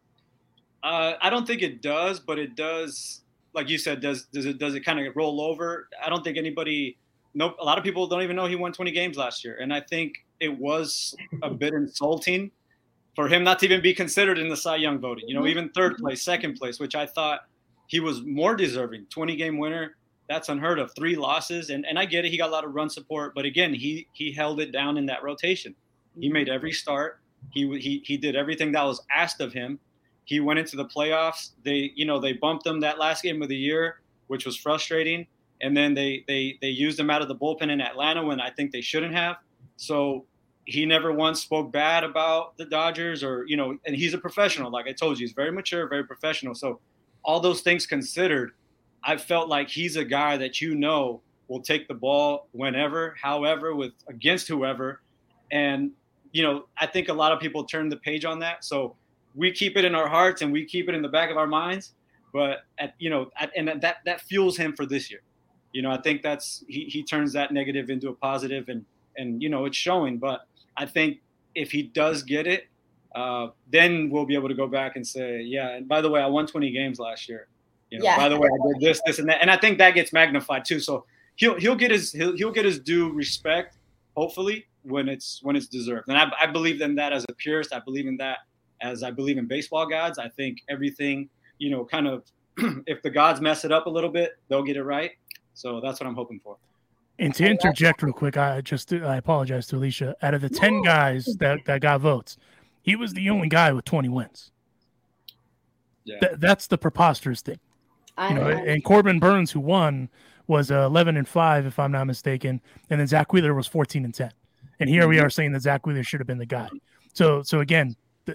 I don't think it does, but it does. Like you said, does it kind of roll over? I don't think a lot of people don't even know he won 20 games last year. And I think it was a bit insulting for him not to even be considered in the Cy Young voting, even third place, second place, which I thought he was more deserving. 20-game winner, that's unheard of. 3 losses. And I get it. He got a lot of run support. But again, he held it down in that rotation. He made every start. He did everything that was asked of him. He went into the playoffs. They bumped him that last game of the year, which was frustrating. And then they used him out of the bullpen in Atlanta when I think they shouldn't have. So he never once spoke bad about the Dodgers and he's a professional. Like I told you, he's very mature, very professional. So all those things considered, I felt like he's a guy that will take the ball whenever, however, against whoever. And, I think a lot of people turn the page on that. So we keep it in our hearts and we keep it in the back of our minds. But, that fuels him for this year. I think he turns that negative into a positive and it's showing. But I think if he does get it, then we'll be able to go back and say, yeah, and by the way, I won 20 games last year. By the way, I did this, and that. And I think that gets magnified too. So he'll get his due respect, hopefully, when it's deserved. And I believe in that as a purist. I believe in that as I believe in baseball gods. I think everything, kind of if the gods mess it up a little bit, they'll get it right. So that's what I'm hoping for. And to interject real quick, I apologize to Alicia. Out of the 10 guys that got votes, he was the only guy with 20 wins. Yeah. That's the preposterous thing. And Corbin Burns, who won, was 11-5, if I'm not mistaken, and then Zach Wheeler was 14-10. And here we are saying that Zach Wheeler should have been the guy. So again,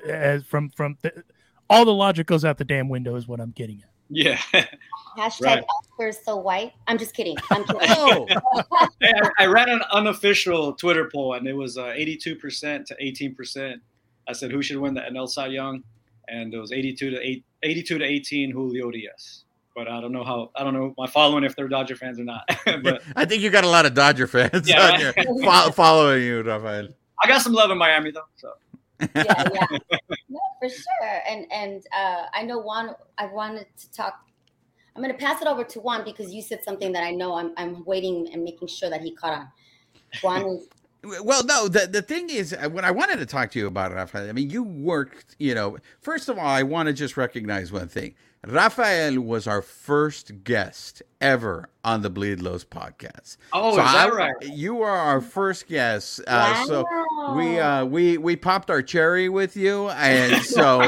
all the logic goes out the damn window is what I'm getting at. Yeah. Hashtag Oscars so white. I'm just kidding. Oh. Hey, I ran an unofficial Twitter poll, and it was 82% to 18%. I said who should win the NL Cy Young, and it was 82 to 18 Julio Diaz. But I don't know my following if they're Dodger fans or not. But I think you got a lot of Dodger fans following you, Rafael. I got some love in Miami though. So. Yeah, no, for sure. And I know Juan. I wanted to talk. I'm going to pass it over to Juan because you said something that I know I'm waiting and making sure that he caught on. Juan. Well, no, the thing is, what I wanted to talk to you about, Rafael, I mean, you worked, first of all, I want to just recognize one thing. Rafael was our first guest ever on the Bleed Los podcast. Oh, so is that right? You are our first guest. Wow. So we popped our cherry with you. And so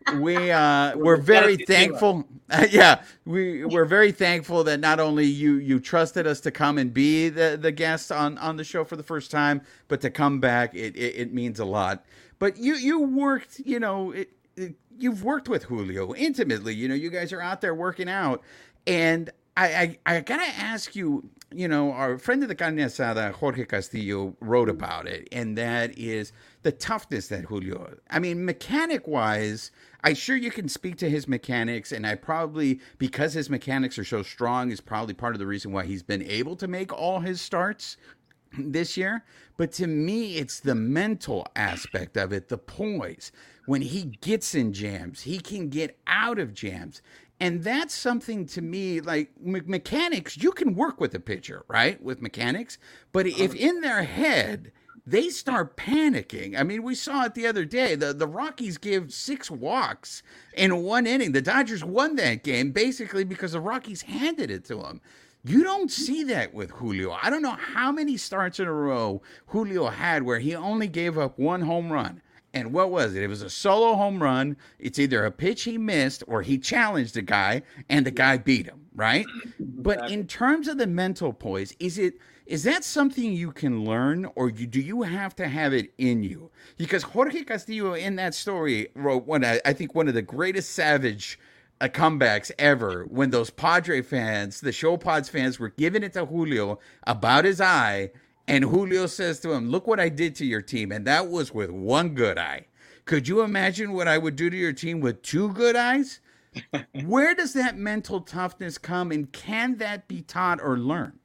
we're very thankful. We're very thankful that not only you trusted us to come and be the guest on the show for the first time, but to come back. It means a lot. But you worked, you've worked with Julio intimately. You guys are out there working out, and I gotta ask you. Our friend of the Carne Asada, Jorge Castillo, wrote about it, and that is the toughness that Julio. I mean, mechanic-wise, I'm sure you can speak to his mechanics, and I probably, because his mechanics are so strong, is probably part of the reason why he's been able to make all his starts this year. But to me, it's the mental aspect of it, the poise. When he gets in jams, he can get out of jams. And that's something to me, like mechanics, you can work with a pitcher, right? With mechanics. But if in their head, they start panicking. I mean, we saw it the other day. The Rockies gave 6 walks in 1 inning. The Dodgers won that game basically because the Rockies handed it to them. You don't see that with Julio. I don't know how many starts in a row Julio had where he only gave up 1 home run. And what was it? It was a solo home run. It's either a pitch he missed or he challenged a guy and the guy beat him, right? But in terms of the mental poise, is that something you can learn, or do you have to have it in you? Because Jorge Castillo in that story wrote I think one of the greatest savage comebacks ever, when those Padre fans, the Show Pods fans, were giving it to Julio about his eye. And Julio says to him, "Look what I did to your team." And that was with 1 good eye. Could you imagine what I would do to your team with 2 good eyes? Where does that mental toughness come, and can that be taught or learned?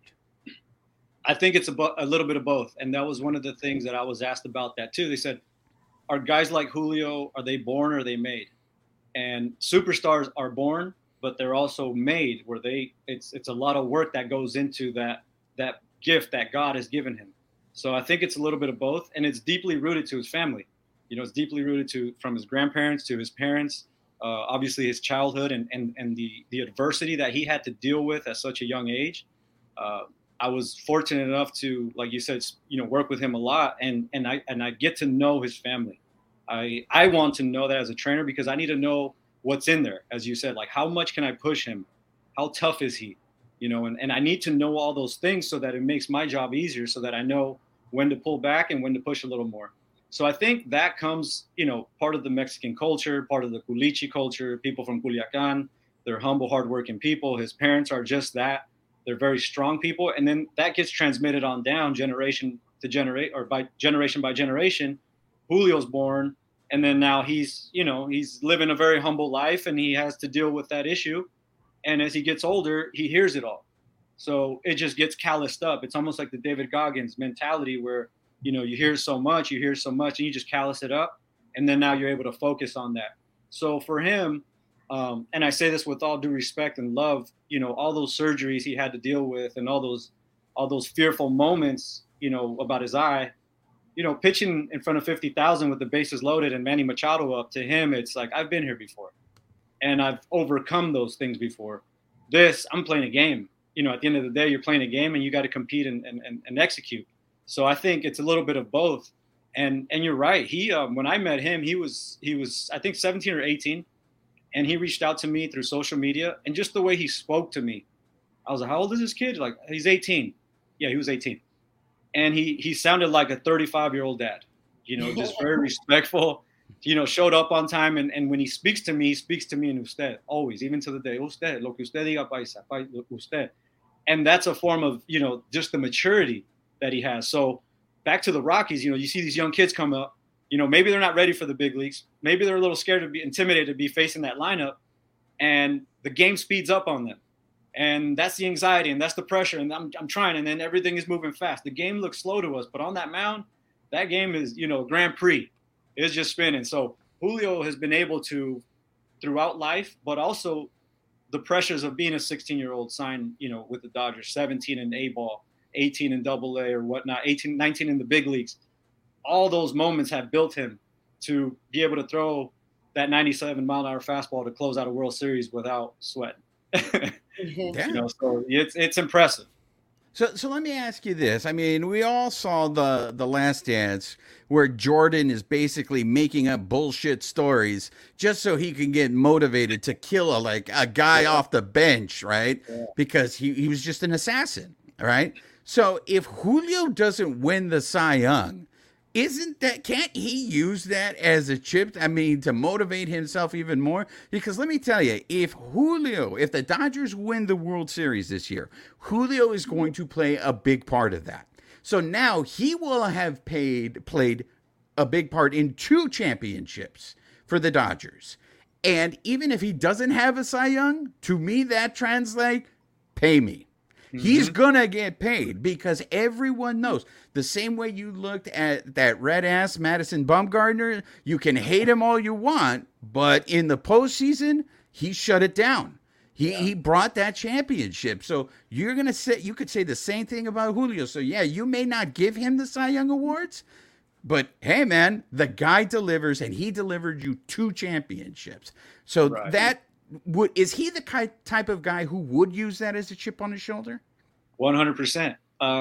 I think it's a little bit of both. And that was one of the things that I was asked about that too. They said, are guys like Julio, are they born or are they made? And superstars are born, but they're also made, where it's a lot of work that goes into that gift that God has given him. So I think it's a little bit of both, and it's deeply rooted to his family. It's deeply rooted from his grandparents to his parents, obviously his childhood and the adversity that he had to deal with at such a young age. I was fortunate enough to, like you said, work with him a lot, and I get to know his family. I want to know that as a trainer, because I need to know what's in there, as you said, like how much can I push him? How tough is he? And I need to know all those things so that it makes my job easier, so that I know when to pull back and when to push a little more. So I think that comes, part of the Mexican culture, part of the Culichi culture, people from Culiacan. They're humble, hardworking people. His parents are just that. They're very strong people. And then that gets transmitted on down generation to generate, or by generation. Julio's born, and then now he's living a very humble life, and he has to deal with that issue. And as he gets older, he hears it all. So it just gets calloused up. It's almost like the David Goggins mentality, where, you hear so much, and you just callous it up. And then now you're able to focus on that. So for him, and I say this with all due respect and love, all those surgeries he had to deal with, and all those fearful moments, about his eye, pitching in front of 50,000 with the bases loaded and Manny Machado up, to him, it's like, I've been here before. And I've overcome those things before. I'm playing a game. At the end of the day, you're playing a game, and you got to compete and execute. So I think it's a little bit of both. And you're right. He, when I met him, he was I think 17 or 18, and he reached out to me through social media, and just the way he spoke to me, I was like, "How old is this kid?" Like, he's 18. Yeah, he was 18, and he sounded like a 35-year-old dad. Just very respectful. Showed up on time, and when he speaks to me in usted, always, even to the day, usted, lo que usted diga, paisa, usted. And that's a form of, just the maturity that he has. So back to the Rockies, you see these young kids come up, maybe they're not ready for the big leagues. Maybe they're a little scared to be intimidated to be facing that lineup, and the game speeds up on them. And that's the anxiety, and that's the pressure. And I'm trying, and then everything is moving fast. The game looks slow to us, but on that mound, that game is, Grand Prix. It's just spinning. So Julio has been able to, throughout life, but also the pressures of being a 16-year-old signed, with the Dodgers, 17 in A-ball, 18 in AA or whatnot, 18, 19 in the big leagues. All those moments have built him to be able to throw that 97-mile-an-hour fastball to close out a World Series without sweat. Yeah. So it's impressive. So let me ask you this. I mean, we all saw the Last Dance where Jordan is basically making up bullshit stories just so he can get motivated to kill a guy off the bench, right? Yeah. Because he was just an assassin, right? So if Julio doesn't win the Cy Young, can't he use that as a chip? I mean, to motivate himself even more? Because let me tell you, if the Dodgers win the World Series this year, Julio is going to play a big part of that. So now he will have played a big part in 2 championships for the Dodgers. And even if he doesn't have a Cy Young, to me that translates, pay me. He's going to get paid because everyone knows. The same way you looked at that red-ass Madison Bumgarner, you can hate him all you want, but in the postseason, he shut it down. He brought that championship. So you could say the same thing about Julio. So, yeah, you may not give him the Cy Young Awards, but, hey, man, the guy delivers, and he delivered you 2 championships. So is he the type of guy who would use that as a chip on his shoulder? 100%.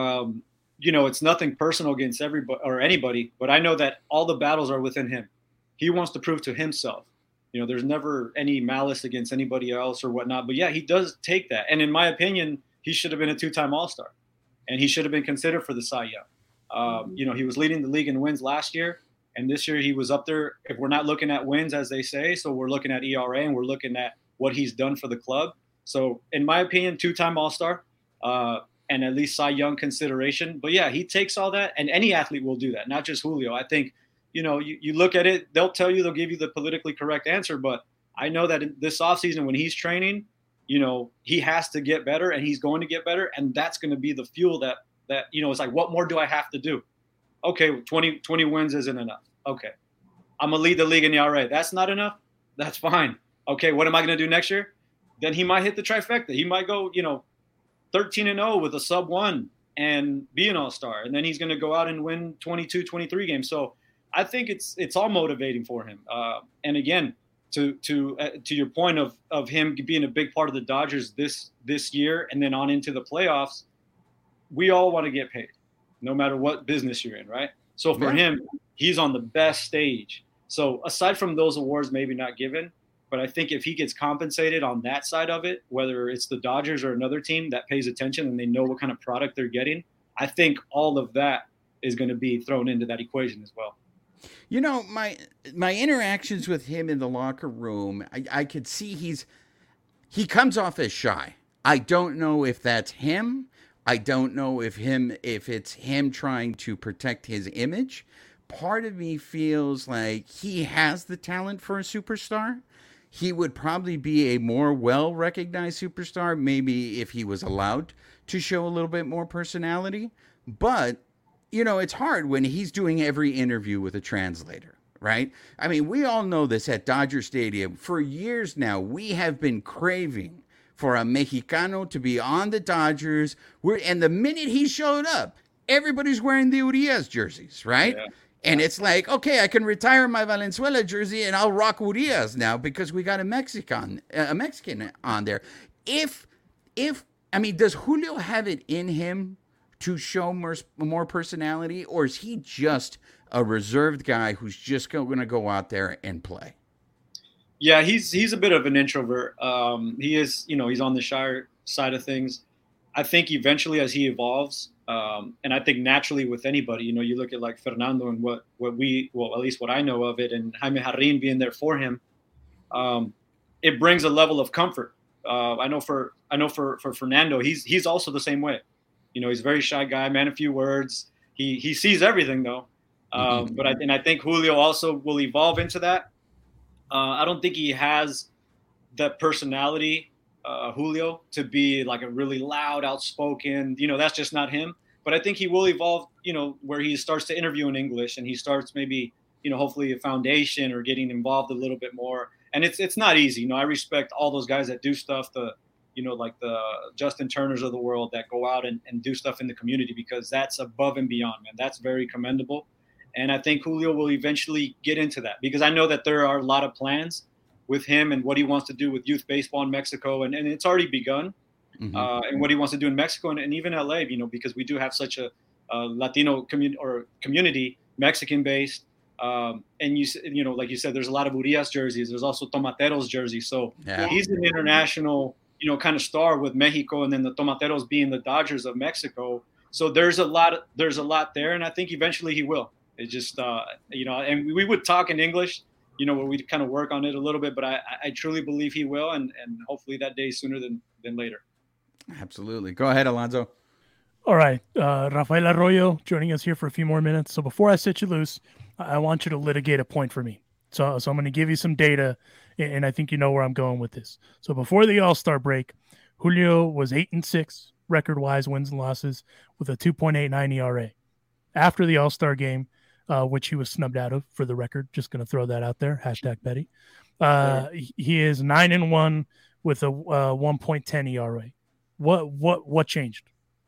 It's nothing personal against everybody or anybody, but I know that all the battles are within him. He wants to prove to himself. There's never any malice against anybody else or whatnot. But yeah, he does take that. And in my opinion, he should have been a 2-time All-Star, and he should have been considered for the Cy Young. He was leading the league in wins last year. And this year he was up there. If we're not looking at wins, as they say, so we're looking at ERA and we're looking at what he's done for the club. So in my opinion, 2-time All-Star and at least Cy Young consideration. But yeah, he takes all that, and any athlete will do that, not just Julio. I think, you look at it, they'll give you the politically correct answer. But I know that in this offseason when he's training, he has to get better, and he's going to get better. And that's going to be the fuel that it's like, what more do I have to do? Okay, 20 wins isn't enough. Okay, I'm going to lead the league in ERA. That's not enough? That's fine. Okay, what am I going to do next year? Then he might hit the trifecta. He might go, 13-0 with a sub-1 and be an all-star. And then he's going to go out and win 22, 23 games. So I think it's all motivating for him. And again, to your point of him being a big part of the Dodgers this year and then on into the playoffs, we all want to get paid, no matter what business you're in, right? So for him, he's on the best stage. So aside from those awards maybe not given, but I think if he gets compensated on that side of it, whether it's the Dodgers or another team that pays attention and they know what kind of product they're getting, I think all of that is going to be thrown into that equation as well. My interactions with him in the locker room, I could see he comes off as shy. I don't know if that's him. I don't know if it's him trying to protect his image. Part of me feels like he has the talent for a superstar. He would probably be a more well-recognized superstar, maybe if he was allowed to show a little bit more personality. But, it's hard when he's doing every interview with a translator, right? I mean, we all know this at Dodger Stadium. For years now, we have been craving for a Mexicano to be on the Dodgers. And the minute he showed up, everybody's wearing the Urias jerseys, right? Yeah. And it's like, okay, I can retire my Valenzuela jersey and I'll rock Urias now because we got a Mexican on there. Does Julio have it in him to show more personality, or is he just a reserved guy who's just going to go out there and play? Yeah, he's a bit of an introvert. He is, he's on the shy side of things. I think eventually as he evolves, and I think naturally with anybody, you look at like Fernando and at least what I know of it, and Jaime Jarrín being there for him, it brings a level of comfort. I know for Fernando, he's also the same way. He's a very shy guy, man, a few words. He sees everything though. But I think Julio also will evolve into that. I don't think he has that personality, Julio, to be like a really loud, outspoken, that's just not him. But I think he will evolve, where he starts to interview in English and he starts maybe, hopefully a foundation or getting involved a little bit more. And it's not easy. I respect all those guys that do stuff, like the Justin Turners of the world that go out and do stuff in the community, because that's above and beyond, man. That's very commendable. And I think Julio will eventually get into that, because I know that there are a lot of plans with him and what he wants to do with youth baseball in Mexico. And it's already begun. and what he wants to do in Mexico and even LA, because we do have such a Latino community, Mexican based. And like you said, there's a lot of Urias jerseys. There's also Tomateros jerseys. So he's an international, kind of star with Mexico, and then the Tomateros being the Dodgers of Mexico. So there's a lot there, and I think eventually he will. It just, and we would talk in English, where we'd kind of work on it a little bit, but I truly believe he will, and hopefully that day sooner than later. Absolutely. Go ahead, Alonso. All right. Rafael Arroyo joining us here for a few more minutes. So before I set you loose, I want you to litigate a point for me. So I'm going to give you some data, and I think you know where I'm going with this. So before the All-Star break, Julio was 8-6 record-wise, wins and losses, with a 2.89 ERA. After the All-Star game, which he was snubbed out of, for the record, just going to throw that out there, #Petty. He is 9-1 with a 1.10 ERA. What changed?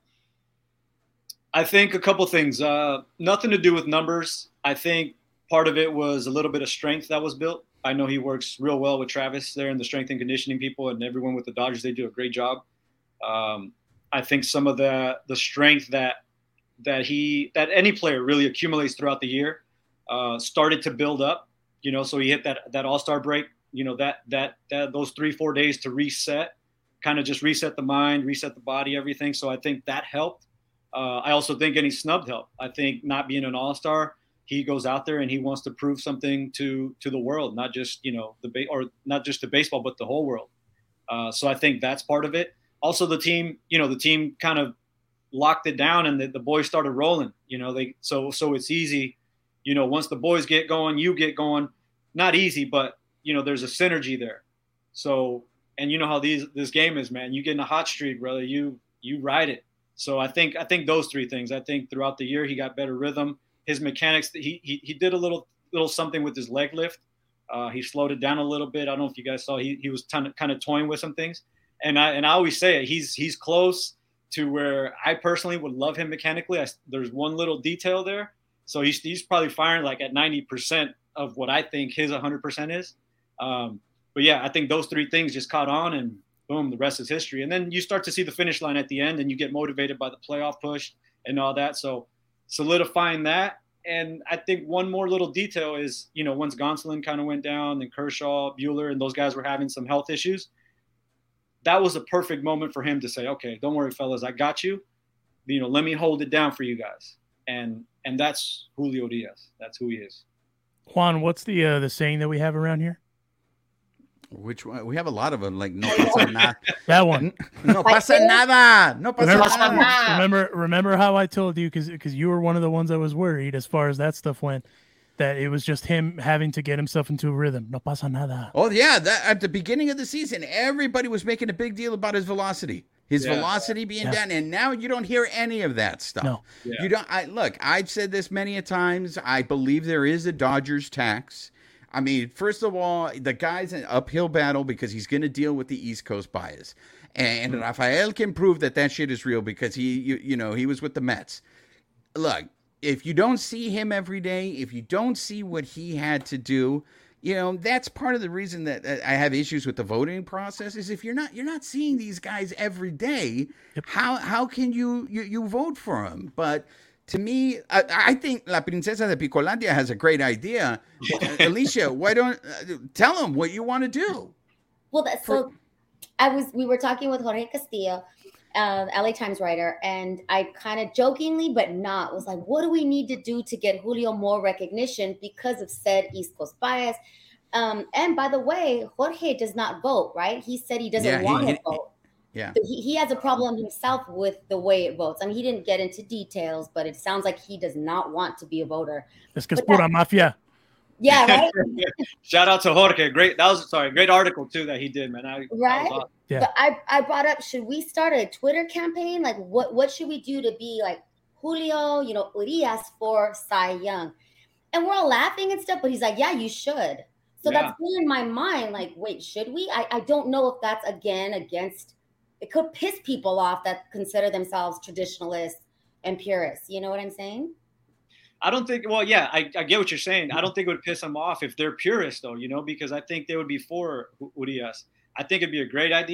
I think a couple things. Nothing to do with numbers. I think part of it was a little bit of strength that was built. I know he works real well with Travis there and the strength and conditioning people, and everyone with the Dodgers. They do a great job. I think some of the strength that any player really accumulates throughout the year started to build up. So he hit that All-Star break. That those 3-4 days to reset, kind of just reset the mind, reset the body, everything. So I think that helped. I also think any snubbed helped. I think not being an All-Star, he goes out there and he wants to prove something to the world, not just not just to baseball, but the whole world. So I think that's part of it. Also, the team kind of locked it down, and the boys started rolling. So it's easy. Once the boys get going, you get going. Not easy, but there's a synergy there. So, and you know how this game is, man. You get in a hot streak, brother. You ride it. So I think those three things. I think throughout the year he got better rhythm. His mechanics, he did a little something with his leg lift. He slowed it down a little bit. I don't know if you guys saw. He was kind of toying with some things. And I always say it, he's close to where I personally would love him mechanically. There's one little detail there. So he's probably firing like at 90% of what I think his 100% is. But yeah, I think those three things just caught on, and boom, the rest is history. And then you start to see the finish line at the end, and you get motivated by the playoff push and all that. So solidifying that. And I think one more little detail is, once Gonsolin kind of went down, and Kershaw, Buehler, and those guys were having some health issues, that was a perfect moment for him to say, okay, don't worry, fellas, I got you. Let me hold it down for you guys. And that's Julio Diaz. That's who he is. Juan, what's the saying that we have around here? Which one? We have a lot of them, like no pasa nada. That one. No pasa nada. No pasa nada. Remember how I told you, because you were one of the ones that was worried as far as that stuff went, that it was just him having to get himself into a rhythm. No pasa nada. Oh yeah, at the beginning of the season, everybody was making a big deal about his velocity. His velocity being down, and now you don't hear any of that stuff. No. You don't. I've said this many a times. I believe there is a Dodgers tax. I mean, first of all, the guy's an uphill battle because he's going to deal with the East Coast bias, and Rafael can prove that shit is real because he was with the Mets. Look, if you don't see him every day, if you don't see what he had to do, that's part of the reason that I have issues with the voting process. Is if you're not seeing these guys every day, how can you vote for them? But to me, I think La Princesa de Picolandia has a great idea. Alicia, why don't tell them what you want to do? Well, we were talking with Jorge Castillo, LA Times writer, and I kind of jokingly but not was like, what do we need to do to get Julio more recognition because of said East Coast bias? And by the way, Jorge does not vote, right? He said he doesn't want to vote. Yeah. So he has a problem himself with the way it votes. I mean, he didn't get into details, but it sounds like he does not want to be a voter. Es que es pura mafia. Yeah, right? Shout out to Jorge. Great article too that he did, man. Right? Awesome. Yeah. But I brought up, should we start a Twitter campaign? Like what should we do to be like Julio, Urias for Cy Young? And we're all laughing and stuff, but he's like, yeah, you should. So that's been in my mind, like, wait, should we? I don't know if that's again against, it could piss people off that consider themselves traditionalists and purists. You know what I'm saying? I don't think, I get what you're saying. I don't think it would piss them off if they're purists though, because I think they would be for Urias. I think it'd be a great idea.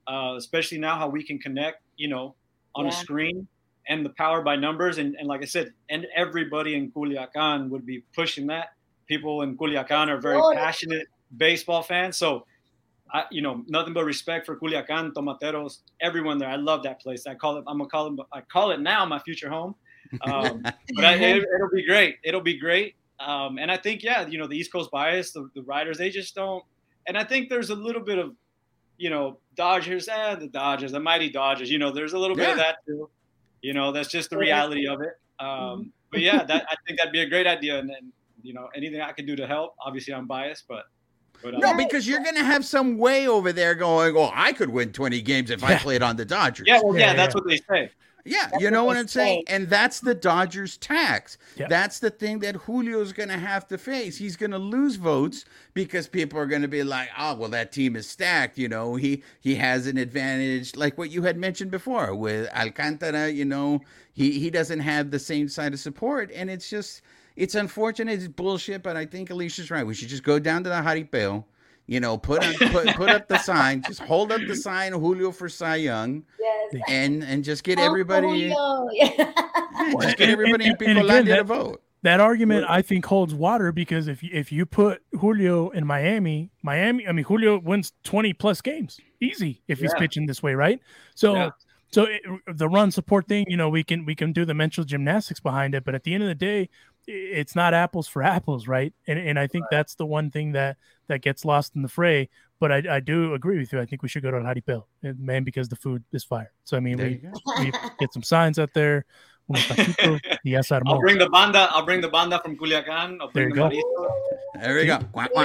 especially now how we can connect, on a screen and the power by numbers. And like I said, and everybody in Culiacan would be pushing that. People in Culiacan are very passionate baseball fans. So, nothing but respect for Culiacan, Tomateros, everyone there. I love that place. I call it now my future home. But it'll be great. It'll be great. And I think, the East Coast bias, the writers, they just don't. And I think there's a little bit of, Dodgers, the mighty Dodgers, there's a little bit of that too. That's just the reality of it. But I think that'd be a great idea. And anything I can do to help, obviously I'm biased, but no, because you're going to have some way over there going, I could win 20 games if I played on the Dodgers. That's what they say. Yeah, you know what I'm saying? And that's the Dodgers' tax. Yep. That's the thing that Julio's going to have to face. He's going to lose votes because people are going to be like, that team is stacked. He has an advantage, like what you had mentioned before with Alcantara. He doesn't have the same side of support. And it's unfortunate. It's bullshit. But I think Alicia's right. We should just go down to the Jaripeo. Put up the sign. Just hold up the sign, Julio for Cy Young, and just get everybody. Just get everybody in Picolandia to vote. That argument I think holds water because if you put Julio in Miami, Julio wins 20 plus games easy if he's pitching this way, right? So the run support thing, we can do the mental gymnastics behind it, but at the end of the day, it's not apples for apples, right? And I think that's the one thing that gets lost in the fray. But I do agree with you. I think we should go to El Jaripeo, man, because the food is fire. So we get some signs out there. I'll bring the banda from Culiacan. I'll bring the Marisco. There we go.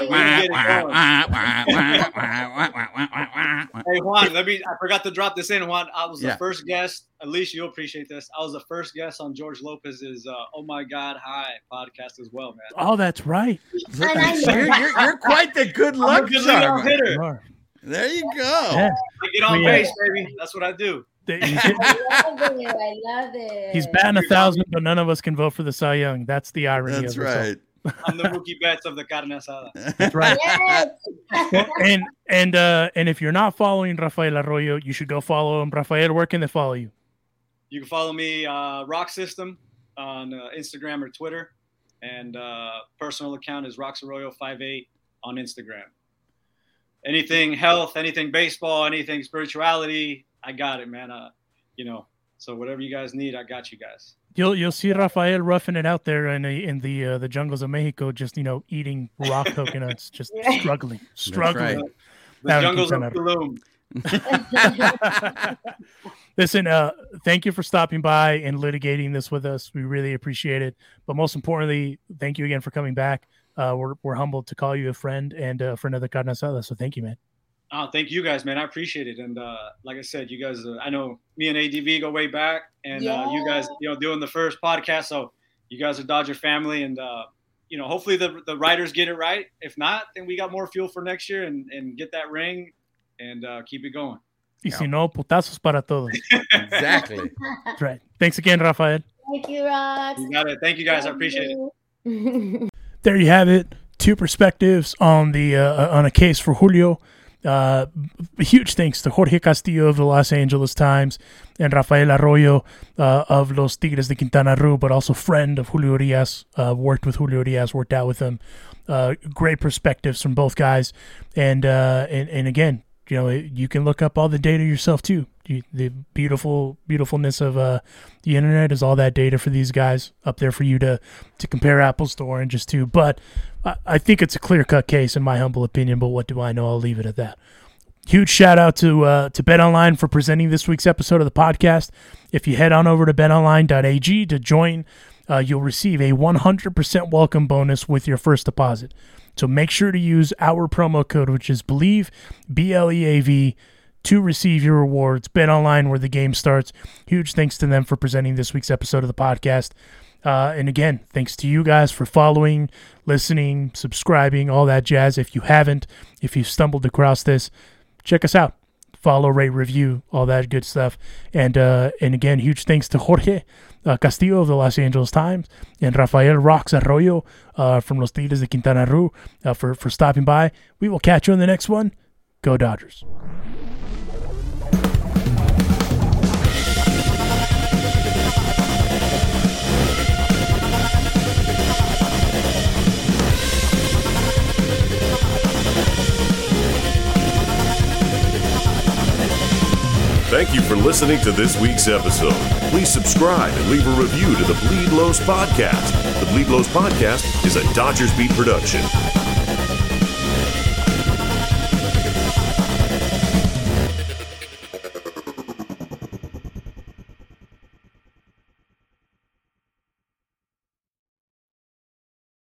Hey Juan, I forgot to drop this in, Juan. I was the first guest. At least you'll appreciate this. I was the first guest on George Lopez's "Oh My God Hi" podcast as well, man. Oh, that's right. You're quite the good luck charm. There you go. Yeah. I get on base, baby. That's what I do. I love it. He's batting 1,000, but none of us can vote for the Cy Young. That's the irony. That's right. I'm the Mookie Betts of the carne asada. That's right. Well, and if you're not following Rafael Arroyo, you should go follow him. Rafael, where can they follow you? You can follow me, Rock System, on Instagram or Twitter, and personal account is RoxArroyo58 on Instagram. Anything health, anything baseball, anything spirituality, I got it, man. So whatever you guys need, I got you guys. You'll see Rafael roughing it out there in the jungles of Mexico, just eating rock coconuts, just struggling. Right. The jungles of Tulum. Listen, thank you for stopping by and litigating this with us. We really appreciate it. But most importantly, thank you again for coming back. We're humbled to call you a friend and a friend of the carne asada. So thank you, man. Thank you guys, man. I appreciate it. And like I said, you guys, I know me and ADV go way back, and you guys, doing the first podcast. So you guys are Dodger family, and hopefully the writers get it right. If not, then we got more fuel for next year and get that ring and keep it going. Y si no, putazos para todos. Exactly. That's right. Thanks again, Rafael. Thank you, Rox. You got it. Thank you, guys. I appreciate it. There you have it. Two perspectives on on a case for Julio. Huge thanks to Jorge Castillo of the Los Angeles Times and Rafael Arroyo of Los Tigres de Quintana Roo, but also friend of Julio Urias, worked with Julio Urias, worked out with him. Great perspectives from both guys. And again, you can look up all the data yourself too. The beautifulness of the internet is all that data for these guys up there for you to compare apples to oranges to. But I think it's a clear-cut case in my humble opinion, but what do I know? I'll leave it at that. Huge shout out to BetOnline for presenting this week's episode of the podcast. If you head on over to betonline.ag to join, you'll receive a 100% welcome bonus with your first deposit. So make sure to use our promo code, which is BLEAV, BLEAV, to receive your rewards. BetOnline, where the game starts. Huge thanks to them for presenting this week's episode of the podcast. And again, thanks to you guys for following, listening, subscribing, all that jazz. If you haven't, if you've stumbled across this, check us out. Follow, rate, review, all that good stuff. And again, huge thanks to Jorge Castillo of the Los Angeles Times and Rafael Rox Arroyo from Los Tigres de Quintana Roo for stopping by. We will catch you in the next one. Go Dodgers. Thank you for listening to this week's episode. Please subscribe and leave a review to the Bleed Los Podcast. The Bleed Los Podcast is a Dodgers Beat production.